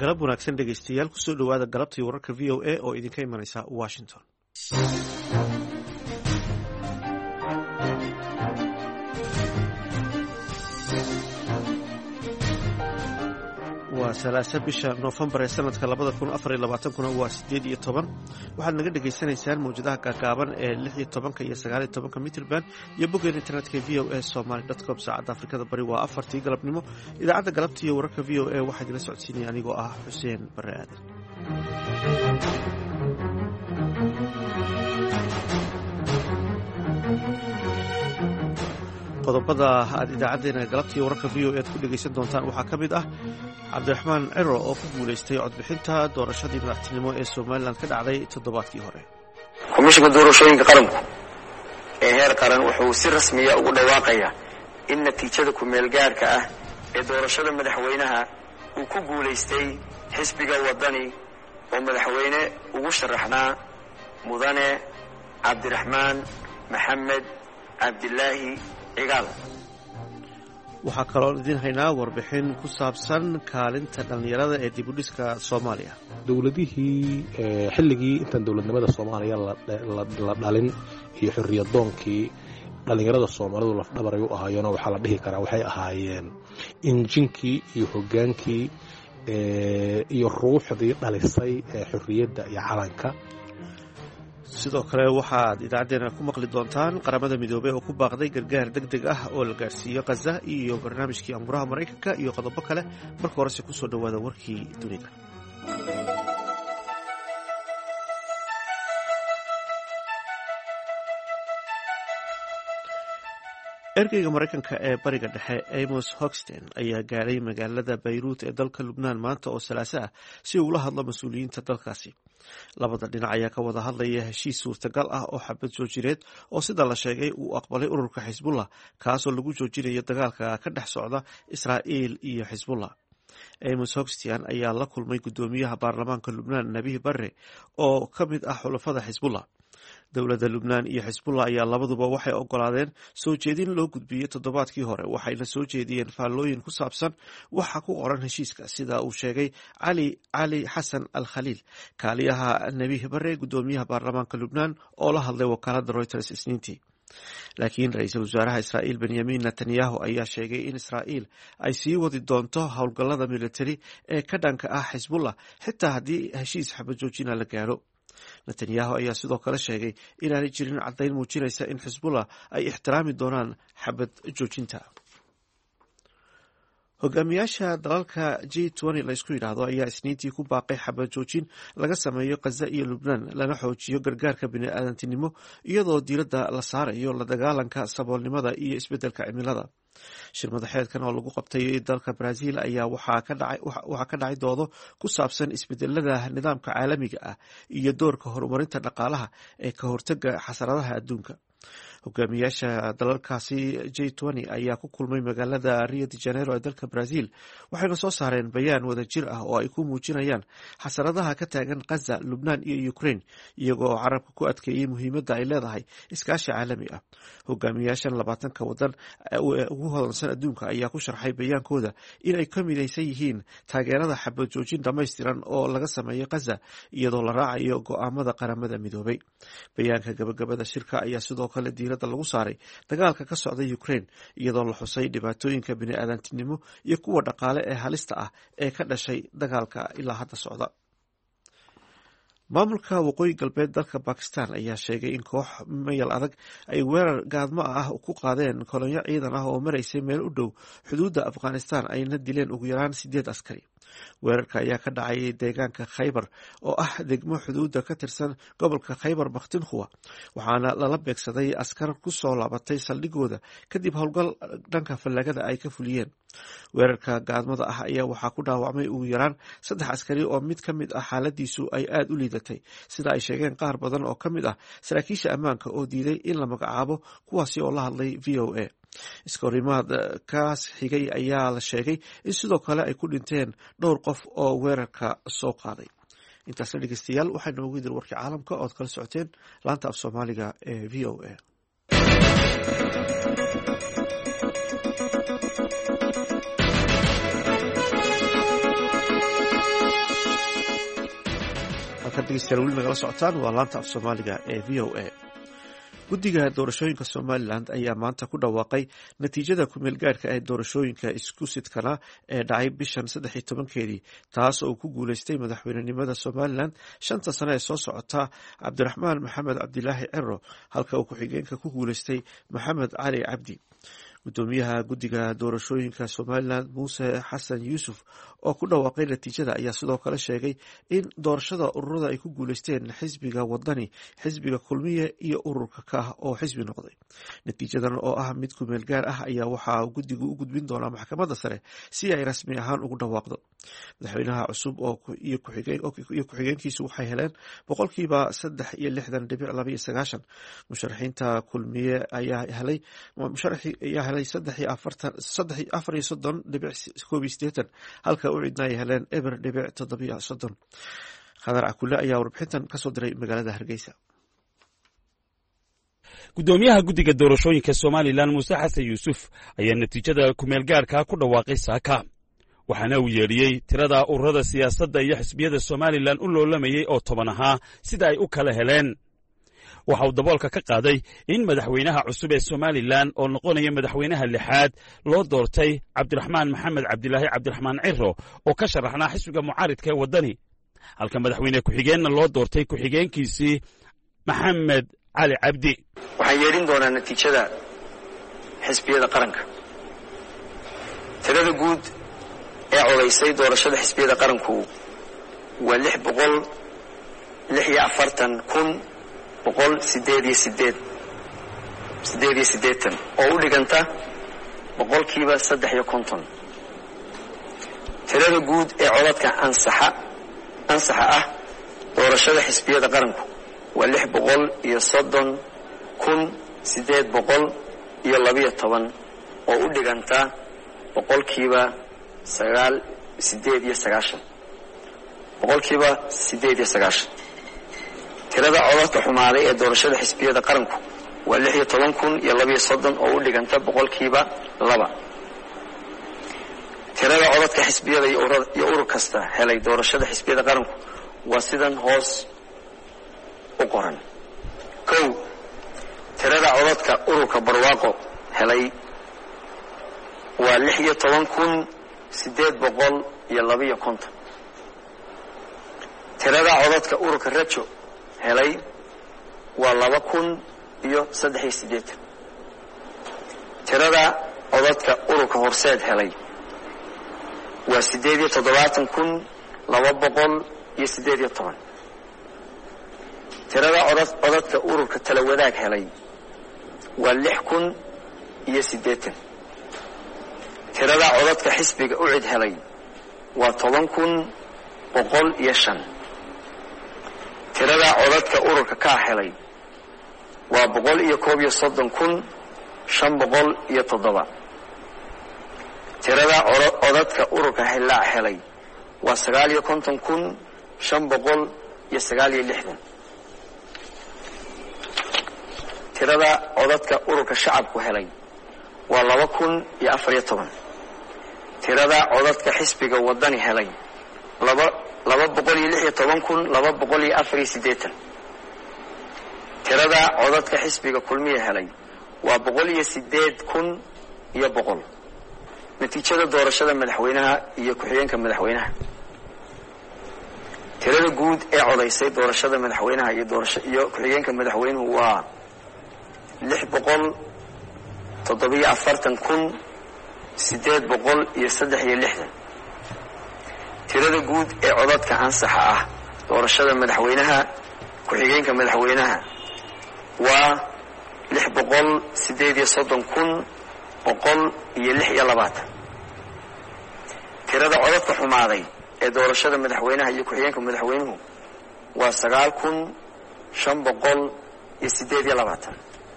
galab wanaagsan dhegaystayaal kusoo dhowaada galabtii wararka v o a oo idinka imanaysa washington. waa salaasa bisha noofembar ee sanadka 2024 waa 18 waxaad naga dhegaysanaysaan mawjadaha gaagaaban ee 16 iyo 19 mitrban iyo boggeena internetka v o a somaly.com. saacadda afrikada bari waa 4 galabnimo. idaacadda galabta iyo wararka v o a waxaa idila socodsiinaya anigoo ah xuseen bare aadan. qodobada aad idaacadeena galabtii wararka v o aad ku dhegaysan doontaan waxaa ka mid ah cabdiraxmaan ciro oo ku guulaystay codbixinta doorashadii madaxtinimo ee somalilan ka dhacday toddobaadkii hore. komishinka doorashooyinka qaranku ee heer qaran wuxuu si rasmiya ugu dhawaaqayaa in natiijada ku-meel gaarhka ah ee doorashada madaxweynaha uu ku guulaystay xisbiga wadani oo madaxweyne ugu sharaxnaa mudane cabdiraxmaan maxamed cabdilaahi cigaal. waxaa kaloo idin haynaa warbixin ku saabsan kaalinta dhallinyarada ee dibudhiska soomaaliya. dowladihii xilligii intaan dowladnimada soomaaliya la dhalin iyo xorriyadoonkii dhallinyarada soomaalidu lafdhabaray u ahaayeenoo waxaa la dhihi karaa waxay ahaayeen injinkii iyo hoggaankii iyo ruuxdii dhalisay xorriyadda iyo calanka. sidoo kale waxaad idaacaddeena ku maqli doontaan qaramada midoobey oo ku baaqday gargaar deg deg ah oo la gaarsiiyo khaza iyo barnaamijkii amuraha maraykanka iyo qodobo kale. marka horese kusoo dhowaada warkii dunida. ergeyga maraykanka ee bariga dhexe amos hoxton ayaa gaadhay magaalada bayruut ee dalka lubnaan maanta oo salaaso ah si uu ula hadlo mas-uuliyiinta dalkaasi. labada dhinac ayaa ka wada hadlaya heshiis suurtagal ah oo xabad joojineed oo sida la sheegay uu aqbalay ururka xisbullah kaasoo lagu joojinayo dagaalka ka dhex socda israa'iil iyo xisbullah. amos hoxton ayaa la kulmay guddoomiyaha baarlamaanka lubnaan nabihi barre oo ka mid ah xulafada xisbullah. dowladda lubnaan iyo xisbullah ayaa labaduba waxay ogolaadeen soo jeedin loo gudbiyey toddobaadkii hore waxayna soo jeediyeen faallooyin ku saabsan waxa ku qoran heshiiska sida uu sheegay cali xasan al khaliil kaaliyaha nabihi bare guddoomiyaha baarlamaanka lubnaan oo la hadlay wakaalada reuters isniintii. laakiin ra-iisul wasaaraha israa'iil benyamin netanyahu ayaa sheegay in israa'iil ay sii wadi doonto howlgallada militari ee ka dhanka ah xisbullah xitaa haddii heshiis xabad joojina la gaadho. netanyahu ayaa sidoo kale sheegay inaanay jirin caddayn muujinaysa in xisbullah ay ixtiraami doonaan xabad joojinta. hogaamiyaasha dalalka G20 la isku yidhaahdo ayaa isniintii ku baaqay xabad joojin laga sameeyo khaza iyo lubnaan lana xoojiyo gargaarka bini-aadantinimo iyadoo diiradda la saarayo la dagaalanka saboolnimada iyo isbeddelka cimilada. shir madaxeedkan oo lagu qabtay dalka Brazil ayaa waxaa ka dhacay doodo ku saabsan isbedelada nidaamka caalamiga ah iyo doorka horumarinta dhaqaalaha ee ka hortaga xasaradaha adduunka. hogaamiyaasha dalalkaasi G20 ayaa ku kulmay magaalada Rio de Janeiro ee dalka Brazil waxayna soo saareen bayaan wadajir ah oo ay ku muujinayaan xasaradaha ka taagan Gaza, Lubnaan iyo Ukraine iyagoo carabka ku adkeeyay muhiimadda ay leedahay iskaashi caalami ah. hogaamiyaashan 20 wadan ugu hodansan adduunka ayaa ku sharxay bayaankooda in ay ka midaysan yihiin taageerada xabad joojin dhammaystiran oo laga sameeyo Gaza iyadoo la raacayo go'aamada qaramada midoobay. bayaanka gabagabada shirka ayaa sidoo kale diiradda lagu saaray dagaalka ka socda Ukraine iyadoo la xusay dhibaatooyinka bini-aadantinimo iyo kuwa dhaqaale ee halista ah ee ka dhashay dagaalka ilaa hadda socda. maamulka waqooyi galbeed dalka Bakistan ayaa sheegay in koox mayal adag ay weerar gaadmo ah ku qaadeen kolonyo ciidan ah oo maraysay meel u dhow xuduudda Afghanistan ayna dileen ugu yaraan 8 askari. weerarka ayaa ka dhacay deegaanka Khaybar oo ah degmo xuduudda ka tirsan gobolka Khaybar Bakhtunkhwa waxaana lala beegsaday askar ku soo laabatay saldhigooda kadib howlgal dhanka fallagada ay ka fuliyeen. weerarka gaadmada ah ayaa waxaa ku dhaawacmay ugu yaraan 3 askari oo mid ka mid ah xaaladiisu ay aad u liidatay sida ay sheegeen qaar badan oo ka mid ah saraakiisha ammaanka oo diiday in la magacaabo kuwaasi oo la hadlay VOA. iskahorimaad kaas xigay ayaa la sheegay in sidoo kale ay ku dhinteen dhowr qof oo weerarka soo qaaday. intaasna dhegeystayaal waxaa noogu idin warkii caalamka ood kala socoteen laanta af soomaaliga ee v o a. halkan dhegeystayaal weli nagala socotaan waa laanta af soomaaliga ee v o a. guddiga doorashooyinka somalilan ayaa maanta ku dhawaaqay natiijada kumeel gaadhka ee doorashooyinka isku sidkana ee dhacay bishan 13keedii taas oo ku guuleystay madaxweynenimada somalilan 5 sano ee soo socota cabdiraxmaan maxamed cabdilaahi ciro halka uu ku-xigeenka ku guuleystay maxamed cali cabdi. gudoomiyaha guddiga doorashooyinka somalilan muuse xasan yuusuf oo ku dhawaaqay natiijada ayaa sidoo kale sheegay in doorashada ururada ay ku guuleysteen xisbiga wadani, xisbiga kulmiye iyo ururka ka oo xisbi noqday. natiijadan oo ah mid kumeel gaar ah ayaa waxaa guddigu u gudbin doonaa maxkamadda sare si ay rasmi ahaan ugu dhawaaqdo. madaxweynaha cusub iyo ku-xigeenkiisu waxay heleen 3.62%. musharaxiinta kulmiye ayaa helay 34.81 halka u cidna ay heleen eber 7. khadar cakule ayaa warbixintan kasoo diray magaalada Hargeysa. gudoomiyaha guddiga doorashooyinka somalilan muuse xasan yuusuf ayaa natiijada kumeel gaarka ku dhawaaqay saaka, waxaana uu yeedhiyey tirada ururada siyaasadda iyo xisbiyada somalilan u loolamayey oo 10 ahaa sida ay u kala heleen. waxa uu daboolka ka qaaday in madaxweynaha cusub ee somalilan oo noqonaya madaxweynaha 6aad loo doortay cabdiraxmaan maxamed cabdilaahi cabdiraxmaan ciro oo ka sharaxnaa xisbiga mucaaridka ee waddani, halka madaxweyne ku-xigeenna loo doortay ku-xigeenkiisii maxamed cali cabdi. waxaan yeedhin doonaa natiijada xisbiyada qaranka. tirada guud ee codaysay doorashada xisbiyada qaranku waa 646,188 oo u dhiganta 3%. tirada guud ee codadka ansaxa ah doorashada xisbiyada qaranku waa 630,812 oo u dhiganta 8%. tirada codadka xumaaday ee doorashada xisbiyada qaranku waa 16,032 oo u dhiganta 2%. tirada codadka xisbiyada iyo urur kasta helay doorashada xisbiyada qaranku waa sidan hoos u qoran. 1. tirada codadka ururka barwaaqo helay waa 16,852. tirada codadka ururka rajo helay waa 2,083. tirada codadka ururka horseed helay waa 78,218. tirada codadka ururka tala wadaag helay waa 6,080. tirada codadka xisbiga ucid helay waa 10,105. tirada codadka ururka ka helay waa 131,507. tirada codadka ururka hillaac helay waa 59,569. tirada codadka ururka shacabku helay waa 2,014. tirada codadka xisbiga wadani helay 216,280. tirada codadka xisbiga kulmiye helay waa 108,100. natiijada doorashada madaxweynaha iyo ku-xigeenka madaxweynaha. tirada guud ee codaysay doorashada madaxweynaha iyo ku-xigeenka madaxweynuhu waa 647,863. tirada guud ee codadka ansaxa ah doorashada madaxweynaha ku-xigeenka madaxweynaha waa 638,126. tirada codadka xumaaday ee doorashada madaxweynaha iyo ku-xigeenka madaxweynuhu waa 9,528.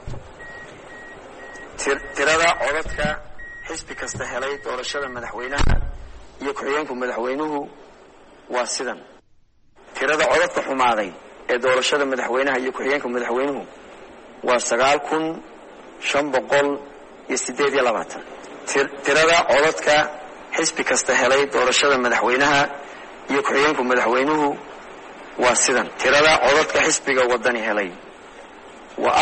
tirada codadka xisbi kasta helay doorashada madaxweynaha iyo ku-xigeenka madaxweynuhu waa sidan. tirada codadka xumaaday ee doorashada madaxweynaha iyo ku-xigeenka madaxweynuhu waa 9,528. tirada codadka xisbi kasta helay doorashada madaxweynaha iyo ku-xigeenka madaxweynuhu waa sidan: tirada codadka xisbiga wadani helay waa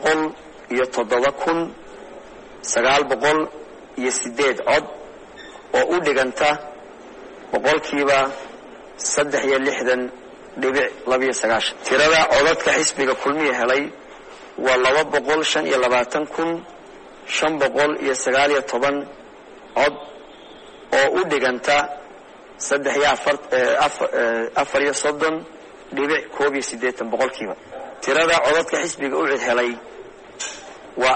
407,908 cod oo u dhiganta boqolkiiba 63.29. tirada codadka xisbiga kulmiye helay waa 225,519 cod oo u dhiganta 34.81 boqolkiiba. tirada codadka xisbiga ucid helay waa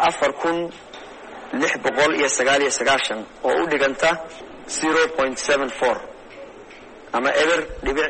4,619 oo u dhiganta 0.74 ama eber dhibic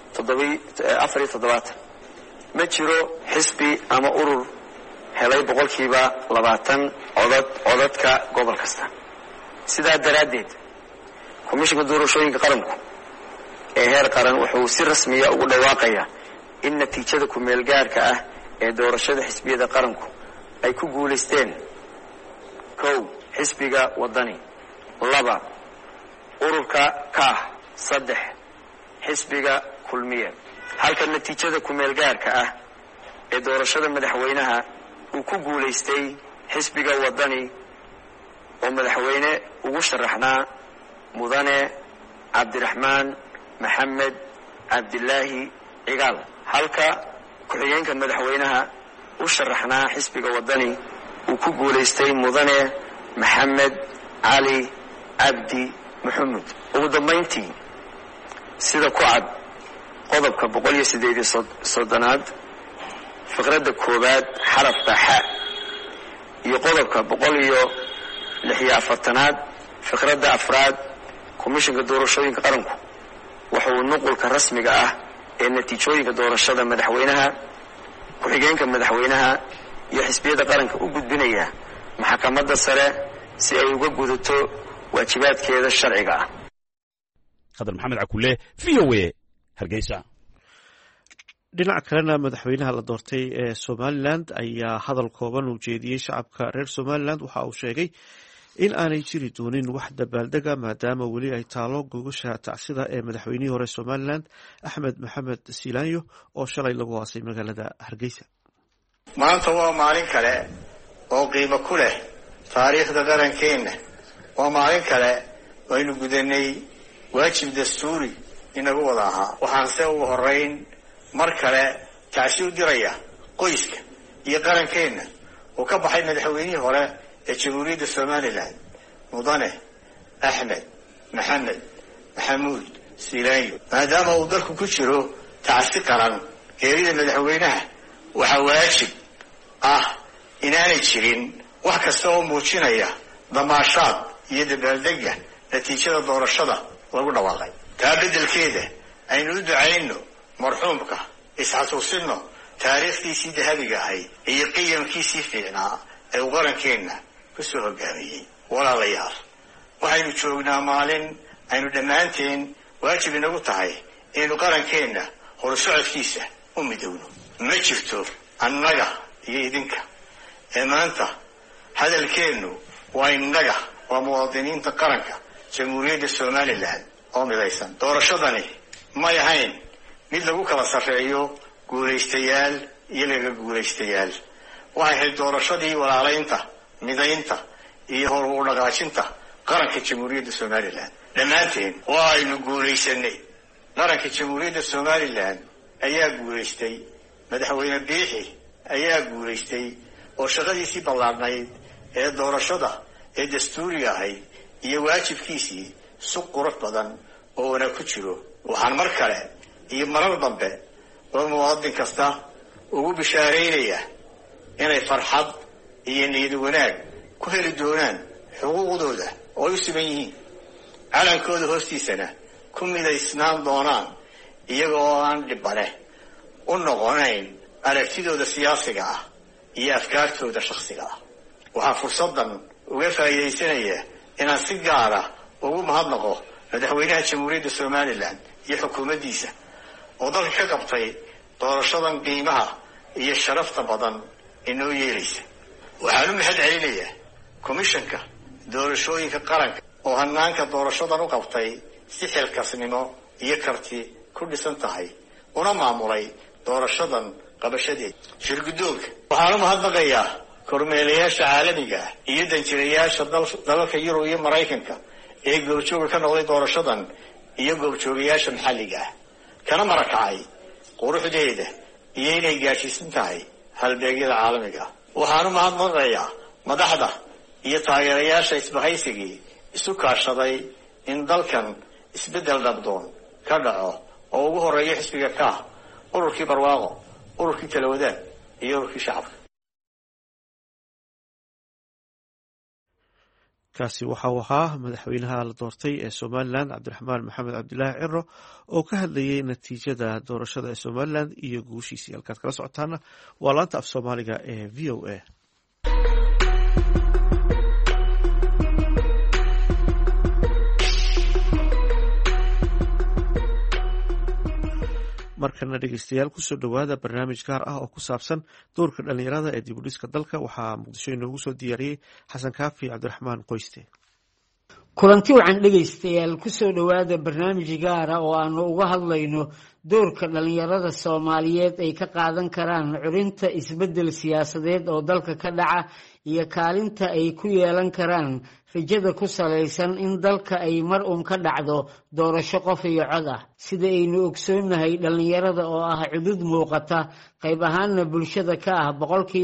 47. ma jiro xisbi ama urur helay boqolkiiba 20 codadka gobol kasta. sidaa daraaddeed komishinka doorashooyinka qaranku ee heer qaran wuxuu si rasmiya ugu dhawaaqayaa in natiijada ku-meel gaarka ah ee doorashada xisbiyada qaranku ay ku guulaysteen: 1 xisbiga wadani, 2 ururka kaah, 3 xisbiga kulmiye. halka natiijada ku-meel gaarka ah ee doorashada madaxweynaha uu ku guulaystay xisbiga wadani oo madaxweyne ugu sharaxnaa mudane cabdiraxmaan maxamed cabdilaahi cigaal, halka ku-xigeenka madaxweynaha u sharaxnaa xisbiga wadani uu ku guulaystay mudane maxamed cali cabdi maxamuud. ugu dambayntii, sida ku cad qodobka 138 fiqradda 1 xarafka xa iyo qodobka 146 fiqradda 4 komishinka doorashooyinka qaranku wuxuu nuqulka rasmiga ah ee natiijooyinka doorashada madaxweynaha, ku-xigeenka madaxweynaha iyo xisbiyada qaranka u gudbinaya maxkamadda sare si ay uga gudato waajibaadkeeda sharciga ah. Khadar Maxamed Cakulle, VOA, Hargeysa. dhinaca kalena madaxweynaha la doortay ee Somaliland ayaa hadal kooban u jeediyey shacabka reer Somaliland. waxa uu sheegay in aanay jiri doonin wax dabaaldega maadaama weli ay taalo gogosha tacsida ee madaxweynihii hore Somaliland Axmed Maxamed Siilaanyo oo shalay lagu aasay magaalada Hargeysa. maanta waa maalin kale oo qiimo ku leh taariikhda qarankeena. waa maalin kale oo aynu gudanay waajib dastuuri inagu wada ahaa. waxaan se ugu horeyn mar kale tacsi u diraya qoyska iyo qarankeena oo ka baxay madaxweynihii hore ee jamhuuriyadda Somaliland mudane Axmed Maxamed Maxamuud Siilaanyo. maadaama uu dalku ku jiro tacsi qaran geerida madaxweynaha, waxaa waajib ah inaanay jirin wax kasta oo muujinaya damaashaad iyo dabaaldega natiijada doorashada lagu dhawaaqay. taa beddelkeeda aynu u ducayno marxuumka, isxasuusino taariikhdiisii dahabiga ahayd iyo qiyamkiisii fiicnaa ee uu qarankeenna ku soo hogaamiyey. walaalayaal, waxaynu joognaa maalin aynu dhammaanteen waajib inagu tahay inaynu qarankeenna horusocodkiisa u midowno. ma jirto annaga iyo idinka ee maanta hadalkeennu waa innaga, waa muwaadiniinta qaranka jamhuuriyadda Somaliland oo midaysan. doorashadani may ahayn mid lagu kala sarreeyo guulaystayaal iyo laga guulaystayaal. waxay ahayd doorashadii walaalaynta, midaynta iyo hor u dhaqaajinta qaranka jamhuuriyadda Somaliland. dhammaanteen waa aynu guulaysanay. qaranka jamhuuriyadda Somaliland ayaa guulaystay. madaxweyne biixi ayaa guulaystay oo shaqadiisii ballaarnayd ee doorashada ee dastuuriga ahayd iyo waajibkiisii si qurux badan oo wanaag ku jiro. waxaan mar kale iyo marar dambe oo muwaadin kasta ugu bishaaraynaya inay farxad iyo niyad wanaag ku heli doonaan xuquuqdooda oo ay u siman yihiin, calankooda hoostiisana ku midaysnaan doonaan iyaga oo aan dhibane u noqonayn aragtidooda siyaasiga ah iyo afkaartooda shakhsiga ah. waxaa fursaddan uga faa'iidaysanaya inaan si gaara ugu mahadnaqo madaxweynaha jamhuuriyadda Somaliland iyo xukuumaddiisa oo dalka ka qabtay doorashadan qiimaha iyo sharafta badan inoo yeelaysa. waxaan u mahad celinayaa komishanka doorashooyinka qaranka oo hanaanka doorashadan u qabtay si xilkasnimo iyo karti ku dhisan tahay una maamulay doorashadan qabashadeed. Shirguddoonka waxaan u mahadnaqayaa kormeelayaasha caalamiga ah iyo danjirayaasha dalalka Yurub iyo Maraykanka ee goobjooga ka noqday doorashadan iyo goobjoogayaasha maxalliga ah kana marakacay quruxdeeda iyo inay gaadhsiisan tahay halbeegyada caalamiga. Waxaan u mahadnaqayaa madaxda iyo taageerayaasha isbahaysigii isu kaashaday in dalkan isbeddel dhabdoon ka dhaco oo ugu horeeya xisbiga ka ururkii barwaaqo, ururkii kala wadaag iyo ururkii shacabka. kaasi waxa uu ahaa madaxweynaha la doortay ee Somaliland Cabdiraxmaan Maxamed Cabdilaahi Ciro oo ka hadlayay natiijada doorashada ee Somaliland iyo guushiisii. halkaad kala socotaana waa laanta af Soomaaliga ee VOA. markana dhegeystayaal kusoo dhowaada barnaamij gaar ah oo ku saabsan doorka dhalinyarada ee dib u dhiska dalka. waxaa muqdisho inoogu soo diyaariyey xasan kaafi cabdiraxmaan qoyste. kulanti wacan dhegeystayaal kusoo dhowaada barnaamij gaara oo aanu uga hadlayno doorka dhalinyarada Soomaaliyeed ay ka qaadan karaan curinta isbeddel siyaasadeed oo dalka ka dhaca iyo kaalinta ay ku yeelan karaan rajada ku salaysan in dalka ay mar ka dhacdo doorasho qof iyo cod ah. sida aynu ogsoonahay dhalinyarada oo ah cudud muuqata qayb ahaanna bulshada ka ah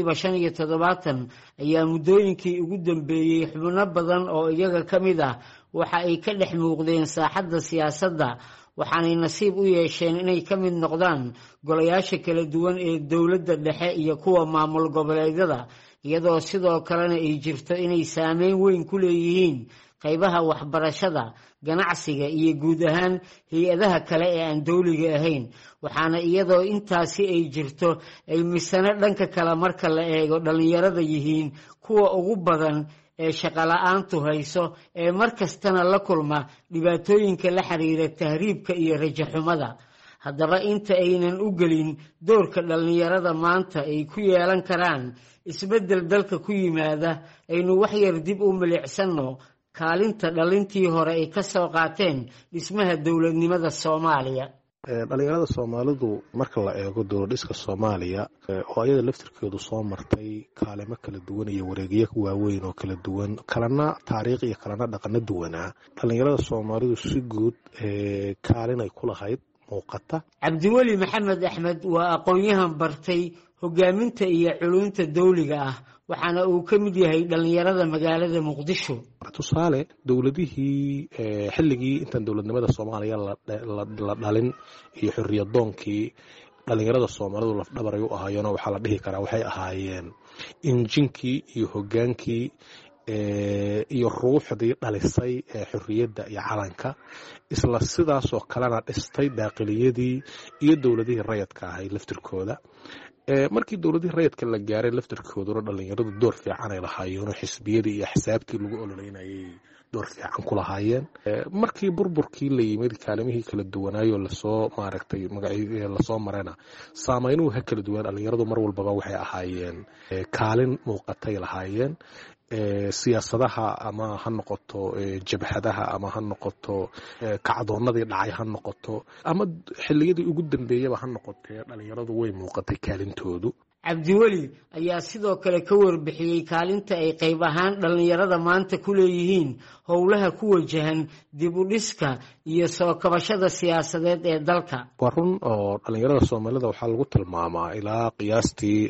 75% ayaa muddooyinkii ugu dambeeyey xubno badan oo iyaga ka mid ah waxa ay ka dhex muuqdeen saaxadda siyaasadda, waxaanay nasiib u yeesheen inay ka mid noqdaan golayaasha kala duwan ee dowladda dhexe iyo kuwa maamul goboleedyada, iyadoo sidoo kalena ay jirto inay saameyn weyn ku leeyihiin qaybaha waxbarashada, ganacsiga iyo guud ahaan hay-adaha kale ee aan dowliga ahayn. waxaana iyadoo intaasi ay jirto ay misano dhanka kale marka la eego dhalinyarada yihiin kuwa ugu badan ee shaqo la'aantu hayso ee mar kastana la kulma dhibaatooyinka la xiriira tahriibka iyo rajo xumada. haddaba inta aynan u gelin doorka dhalinyarada maanta ay ku yeelan karaan isbeddel dalka ku yimaada, aynu wax yar dib u milicsano kaalinta dhalintii hore ay ka soo qaateen dhismaha dowladnimada Soomaaliya. dhalinyarada Soomaalidu marka la eego dowladhiska Soomaaliya oo ayada laftirkeedu soo martay kaalimo kala duwan iyo wareegyo waaweyn oo kala duwan, kalena taariikh iyo kalena dhaqano duwanaa, dhalinyarada Soomaalidu si guud kaalin ay ku lahayd muuqata. Cabdiweli Maxamed Axmed waa aqoon-yahan bartay hogaaminta iyo culunta dawliga ah, waxaana uu ka mid yahay dhalinyarada magaalada Muqdisho. tusaale dowladihii xilligii intan dowladnimada Soomaaliya la dhalin iyo xorriyadoonkii dhalinyarada Soomaalidu laf dhabar ay u ahaayeen, waxa la dhihi karaa waxay ahaayeen injinkii iyo hogaankii iyo ruuxdii dhalisay xorriyadda iyo calanka, isla sidaasoo kalena dhistay daaqiliyadii iyo dowladihii rayidka ahay laftirkooda. markii dowladihii rayidka la gaaray laftirkooduna dhalinyaradu door fiican ay lahaayeen, xisbiyadii iyo axsaabtii lagu ololeynayay door fiican ku lahaayeen. markii burburkii la yimid kaalimihii kala duwanaayo lasoo maaragtay lasoo marayna saameynuhu ha kala duwan, dhalinyaradu mar walbaba waxay ahaayeen kaalin muuqatay lahaayeen. siyaasadaha ama ha noqoto jabhadaha ama ha noqoto kacdoonadii dhacay ha noqoto ama xilliyadii ugu dambeeyaba ha noqotee dhalinyaradu way muuqatay kaalintoodu. Cabdiweli ayaa sidoo kale ka warbixiyey kaalinta ay qayb ahaan dhalinyarada maanta ku leeyihiin howlaha ku wajahan dib u dhiska iyo soo kabashada siyaasadeed ee dalka. waa run oo dhalinyarada Soomaalida waxaa lagu tilmaamaa ilaa qiyaastii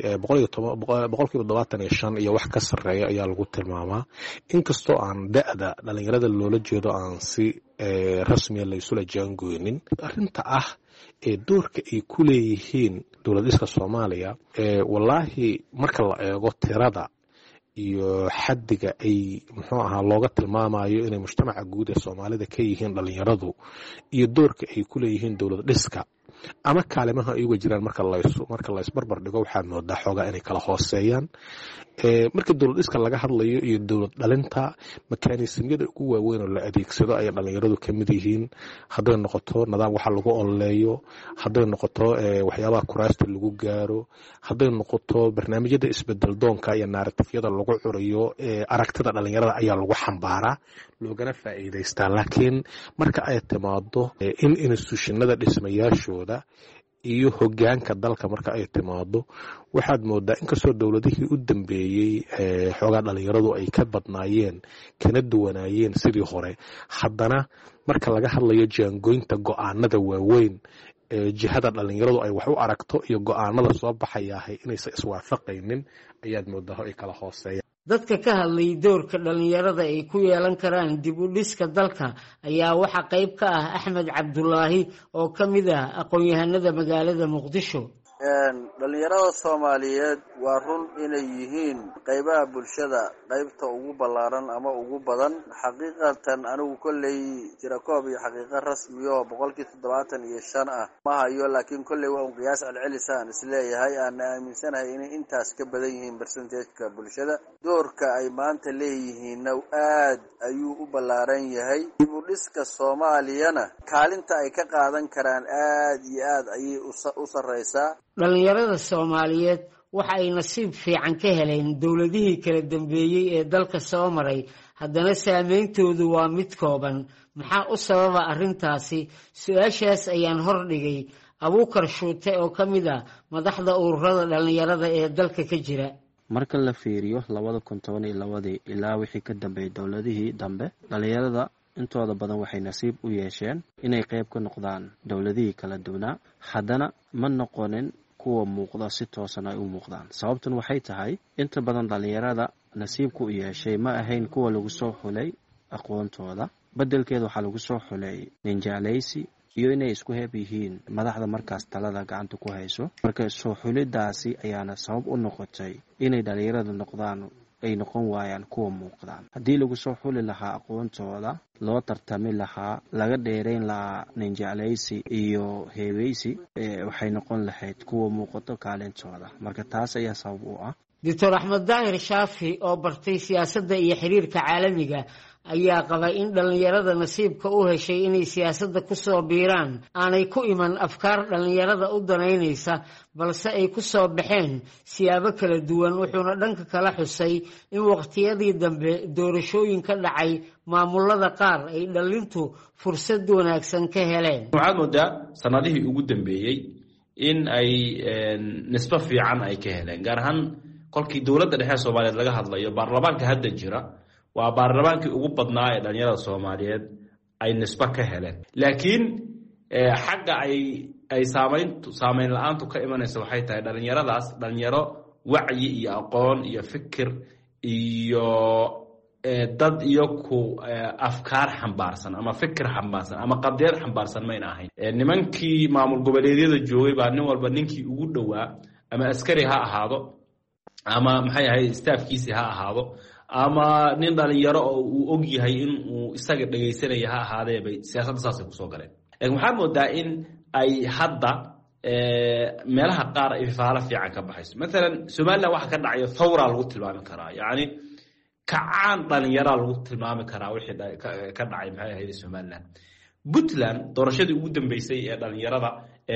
75% iyo wax ka sarreeya ayaa lagu tilmaamaa, inkastoo aan da'da dhalinyarada loola jeedo aan si rasmiya la isula jaangoynin. arrinta ah ee doorka ay ku leeyihiin dowlad dhiska Soomaaliya wallaahi marka la eego tirada iyo xaddiga ay looga tilmaamayo inay mujtamaca guud ee Soomaalida ka yihiin dhalinyaradu iyo doorka ay ku leeyihiin dowlad dhiska ama kaalimaha ay uga jiraan marka la isbarbar dhigo waxaad moodaa xoogaa inay kala hooseeyaan. marka dowlad dhiska laga hadlayo iyo dowlad dhalinta makaanisimyada ugu waaweyn oo la adeegsado ay dhalinyaradu ka mid yihiin, hadday noqoto nidaam waxa lagu ololeeyo, hadday noqoto waxyaabaha kuraasta lagu gaaro, hadday noqoto barnaamijyada isbedel doonka iyo narratifyada lagu curiyo, aragtida dhalinyarada ayaa lagu xambaaraa loogana faa'iidaystaa. laakiin marka ay timaado in institutionada dhismayaashooda iyo hogaanka dalka marka ay timaado waxaad moodaa inkastoo dowladihii u dambeeyey xoogaa dhalinyaradu ay ka badnaayeen kana duwanaayeen sidii hore, haddana marka laga hadlayo jaangoynta go-aanada waaweyn jihada dhalinyaradu ay wax u aragto iyo go-aanada soo baxayaahay inaysan iswaafaqaynin ayaad moodaa ay kala hooseeyaan. dadka ka hadlay doorka dhalinyarada ay ku yeelan karaan dib u dhiska dalka ayaa waxaa qayb ka ah Axmed Cabdulaahi oo ka mid ah aqoon-yahanada magaalada Muqdisho. dhalinyarada Soomaaliyeed waa run inay yihiin qaybaha bulshada qaybta ugu ballaaran ama ugu badan. xaqiiqatan anigu kolley tirakoob iyo xaqiiqo rasmi oo 75% ah ma hayo, laakiin kolley waa un qiyaas celcelisaan isleeyahay aan aaminsanahay inay intaas ka badan yihiin percentage-ka bulshada. doorka ay maanta leeyihiinna aad ayuu u ballaaran yahay. dib u dhiska Soomaaliyana kaalinta ay ka qaadan karaan aad iyo aad ayay u sarreysaa. dhalinyarada Soomaaliyeed waxa ay nasiib fiican ka heleen dowladihii kala dambeeyay ee dalka soo maray, haddana saameyntoodu waa mid kooban. maxaa u sababa arrintaasi? su-aashaas ayaan hordhigay Abuukar Shuute oo ka mid ah madaxda ururada dhalinyarada ee dalka ka jira. marka la fiiriyo 2012 ilaa wixii ka dambeeyay dowladihii dambe, dhalinyarada intooda badan waxay nasiib u yeesheen inay qayb ka noqdaan dowladihii kala duwanaa, haddana ma noqonin kuwa muuqda si toosan ay u muuqdaan. sababtan waxay tahay inta badan dhalinyarada nasiibku u yeeshay ma ahayn kuwa lagu soo xulay aqoontooda, beddelkeeda waxaa lagu soo xulay ninjaaleysi iyo inay isku heeb yihiin madaxda markaas talada gacanta ku hayso. marka soo xulidaasi ayaana sabab u noqotay inay dhalinyarada ay noqon waayaan kuwa muuqdaan. haddii lagu soo xuli lahaa aqoontooda, loo tartami lahaa, laga dheerayn lahaa ninjaaleysi iyo heebeysi, waxay noqon lahayd kuwa muuqato kaalintooda. marka taas ayaa sabab u ah. Dr. Axmed Daahir Shaafi oo bartay siyaasadda iyo xiriirka caalamiga ayaa qaba in dhalinyarada nasiibka u heshay inay siyaasadda ku soo biiraan aanay ku iman afkaar dhalinyarada u danaynaysa, balse ay ku soo baxeen siyaabo kala duwan. wuxuuna dhanka kala xusay in waqtiyadii dambe doorashooyin ka dhacay maamulada qaar ay dhalintu fursad wanaagsan ka heleen. waxaad moodaa sanadihii ugu dambeeyey in ay nisbo fiican ay ka heleen, gaar ahaan kolkii dowladda dhexe Soomaaliyeed laga hadlayo. baarlamaanka hadda jira waa baarlamaankii ugu badnaa ee dhalinyarada Soomaaliyeed ay nisbo ka heleen, laakiin xagga ay saameyn la-aantu ka imanaysa waxay tahay dhalinyaro wacyi iyo aqoon iyo fikir iyo dad iyo ku afkaar xambaarsan ama fikir xambaarsan ama qadiyad xambaarsan mayna ahayn. nimankii maamul goboleedyada joogay baa nin walba ninkii ugu dhowaa, ama askari ha ahaado ama maxay ahayd staafkiisi ha ahaado, ama nin dhalinyaro oo uu og yahay in uu isaga dhagaysanaya ha ahaadee bay siyaasadda saasay kusoo galeen. laakiin waxaad moodaa in ay hadda meelaha qaar ay faalo fiican ka baxayso. maalan Somaliland waxa ka dhacayo thawra lagu tilmaami karaa, yacni kacaan dhalinyara lagu tilmaami karaa wixii ka dhacay maxay ahayd Somaliland. Puntland doorashadii ugu dambeysay ee dhalinyarada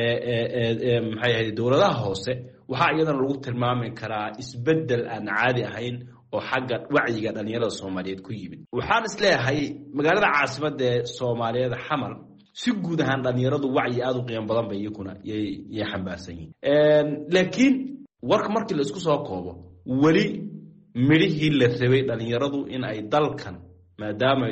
maxay ahayd dowladaha hoose waxaa iyadana lagu tilmaami karaa isbeddel aan caadi ahayn oo xagga wacyiga dhalinyarada Soomaaliyeed ku yimid. waxaan isleeyahay magaalada caasimadda ee Soomaaliyeed Xamar si guud ahaan dhalinyaradu wacyi aad u qiimo badan bay iyaguna yay xambaarsan yihiin. laakiin warka markii la isku soo koobo, weli midhihii la rabay dhalinyaradu in ay dalkan, maadaama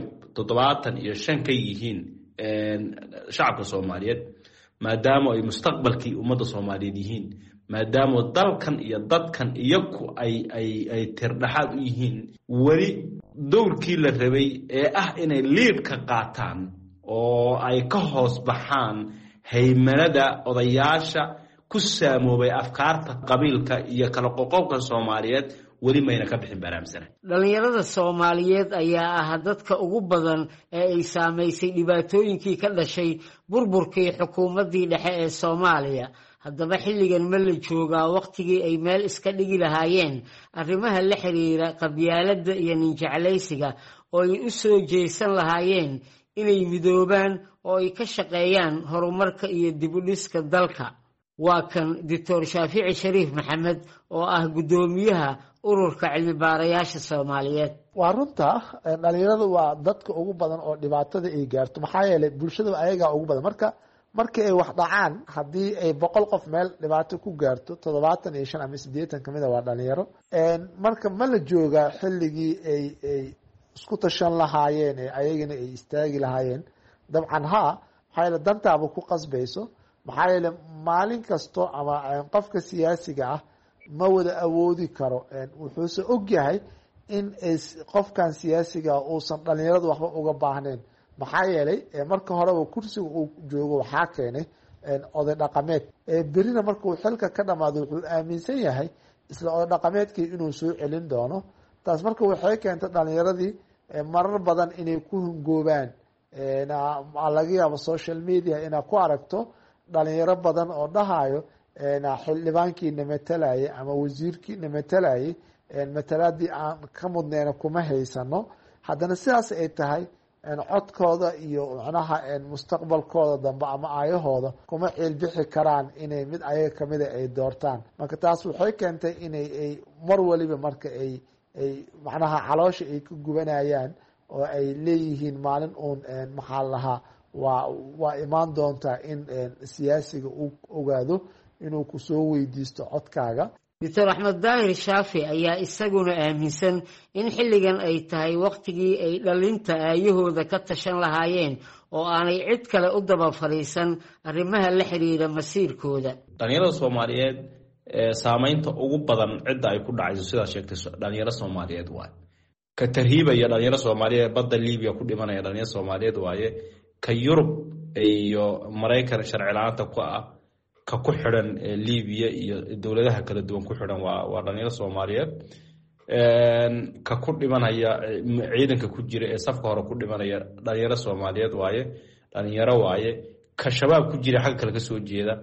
75 ka yihiin shacabka Soomaaliyeed, maadaama ay mustaqbalkii ummadda Soomaaliyeed yihiin, maadaama dalkan iyo dadkan iyagu ay tirdhaxaad u yihiin, weli dowrkii la rabay ee ah inay liid ka qaataan oo ay ka hoos baxaan haymanada odayaasha ku saamoobay afkaarta qabiilka iyo kala qoqobka Soomaaliyeed weli mayna ka bixin barnaamijsan. dhalinyarada Soomaaliyeed ayaa ah dadka ugu badan ee ay saameysay dhibaatooyinkii ka dhashay burburkii xukuumaddii dhexe ee Soomaaliya. haddaba xilligan ma la joogaa waqtigii ay meel iska dhigi lahaayeen arrimaha la xiriira qabyaaladda iyo ninjeclaysiga oo ay u soo jeesan lahaayeen inay midoobaan oo ay ka shaqeeyaan horumarka iyo dib u dhiska dalka? waa kan Dr. Shaafici Shariif Maxamed oo ah guddoomiyaha ururka cilmi baarayaasha Soomaaliyeed. waa runta dhalinyaradu waa dadka ugu badan oo dhibaatada ay gaarto, maxaa yeelay bulshada ayagaa ugu badan. marka markii ay wax dhacaan haddii ay 100 qof meel dhibaato ku gaarto 75 ama 80 kamida waa dhalinyaro marka ma la joogaa xilligii ay isku tashan lahaayeen ayagana ay istaagi lahaayeen dabcan maxaa yeele dantaaba ku qasbayso maxaa yeele maalin kasto ama qofka siyaasiga ah ma wada awoodi karo wuxuuse og yahay in qofkan siyaasiga uusan dhalinyaradu waxba uga baahnayn maxaa yeelay marka horeba kursiga uu joogo waxaa keenay oday dhaqameed berina markuu xilka ka dhamaado wuxuu aaminsan yahay isla oday dhaqameedkii inuu soo celin doono taas marka waxay keentay dhalinyaradii marar badan inay ku hungoobaan laga yaabo social media inaad ku aragto dhalinyaro badan oo dhahayo xildhibaankiina matalayay ama wasiirkiina matalayay matalaadii aan ka mudneyna kuma haysano haddana sidaas ay tahay codkooda iyo macnaha mustaqbalkooda dambe ama aayahooda kuma ciilbixi karaan inay mid ayaga kamida ay doortaan marka taas waxay keentay inay mar waliba marka ay macnaha caloosha ay ka gubanayaan oo ay leeyihiin maalin uun maxaa lahaa waa imaan doontaa in siyaasiga uu ogaado inuu kusoo weydiisto codkaaga doctor axmed daahir shaafi ayaa isaguna aaminsan in xilligan ay tahay waktigii ay dhalinta aayahooda ka tashan lahaayeen oo aanay cid kale u daba fadhiisan arrimaha la xiriira masiirkooda dhalinyarada soomaaliyeed saamaynta ugu badan cidda ay ku dhacayso sidaa sheegtay dhalinyaro soomaaliyeed waaye ka tarhiibaya dhalinyaro soomaaliyeed badda libiya ku dhimanaya dhalinyaro soomaaliyeed waaye ka yurub iyo maraykan sharci la-aanta ku ah ka ku xidhan libiya iyo dowladaha kala duwan ku xidhan waa dhalinyaro soomaaliyeed ka ku dhimanaya ciidanka ku jira ee safka hore ku dhimanaya dhalinyaro soomaaliyeed waaye dhalinyaro waaye ka shabaab ku jira xagga kale kasoo jeeda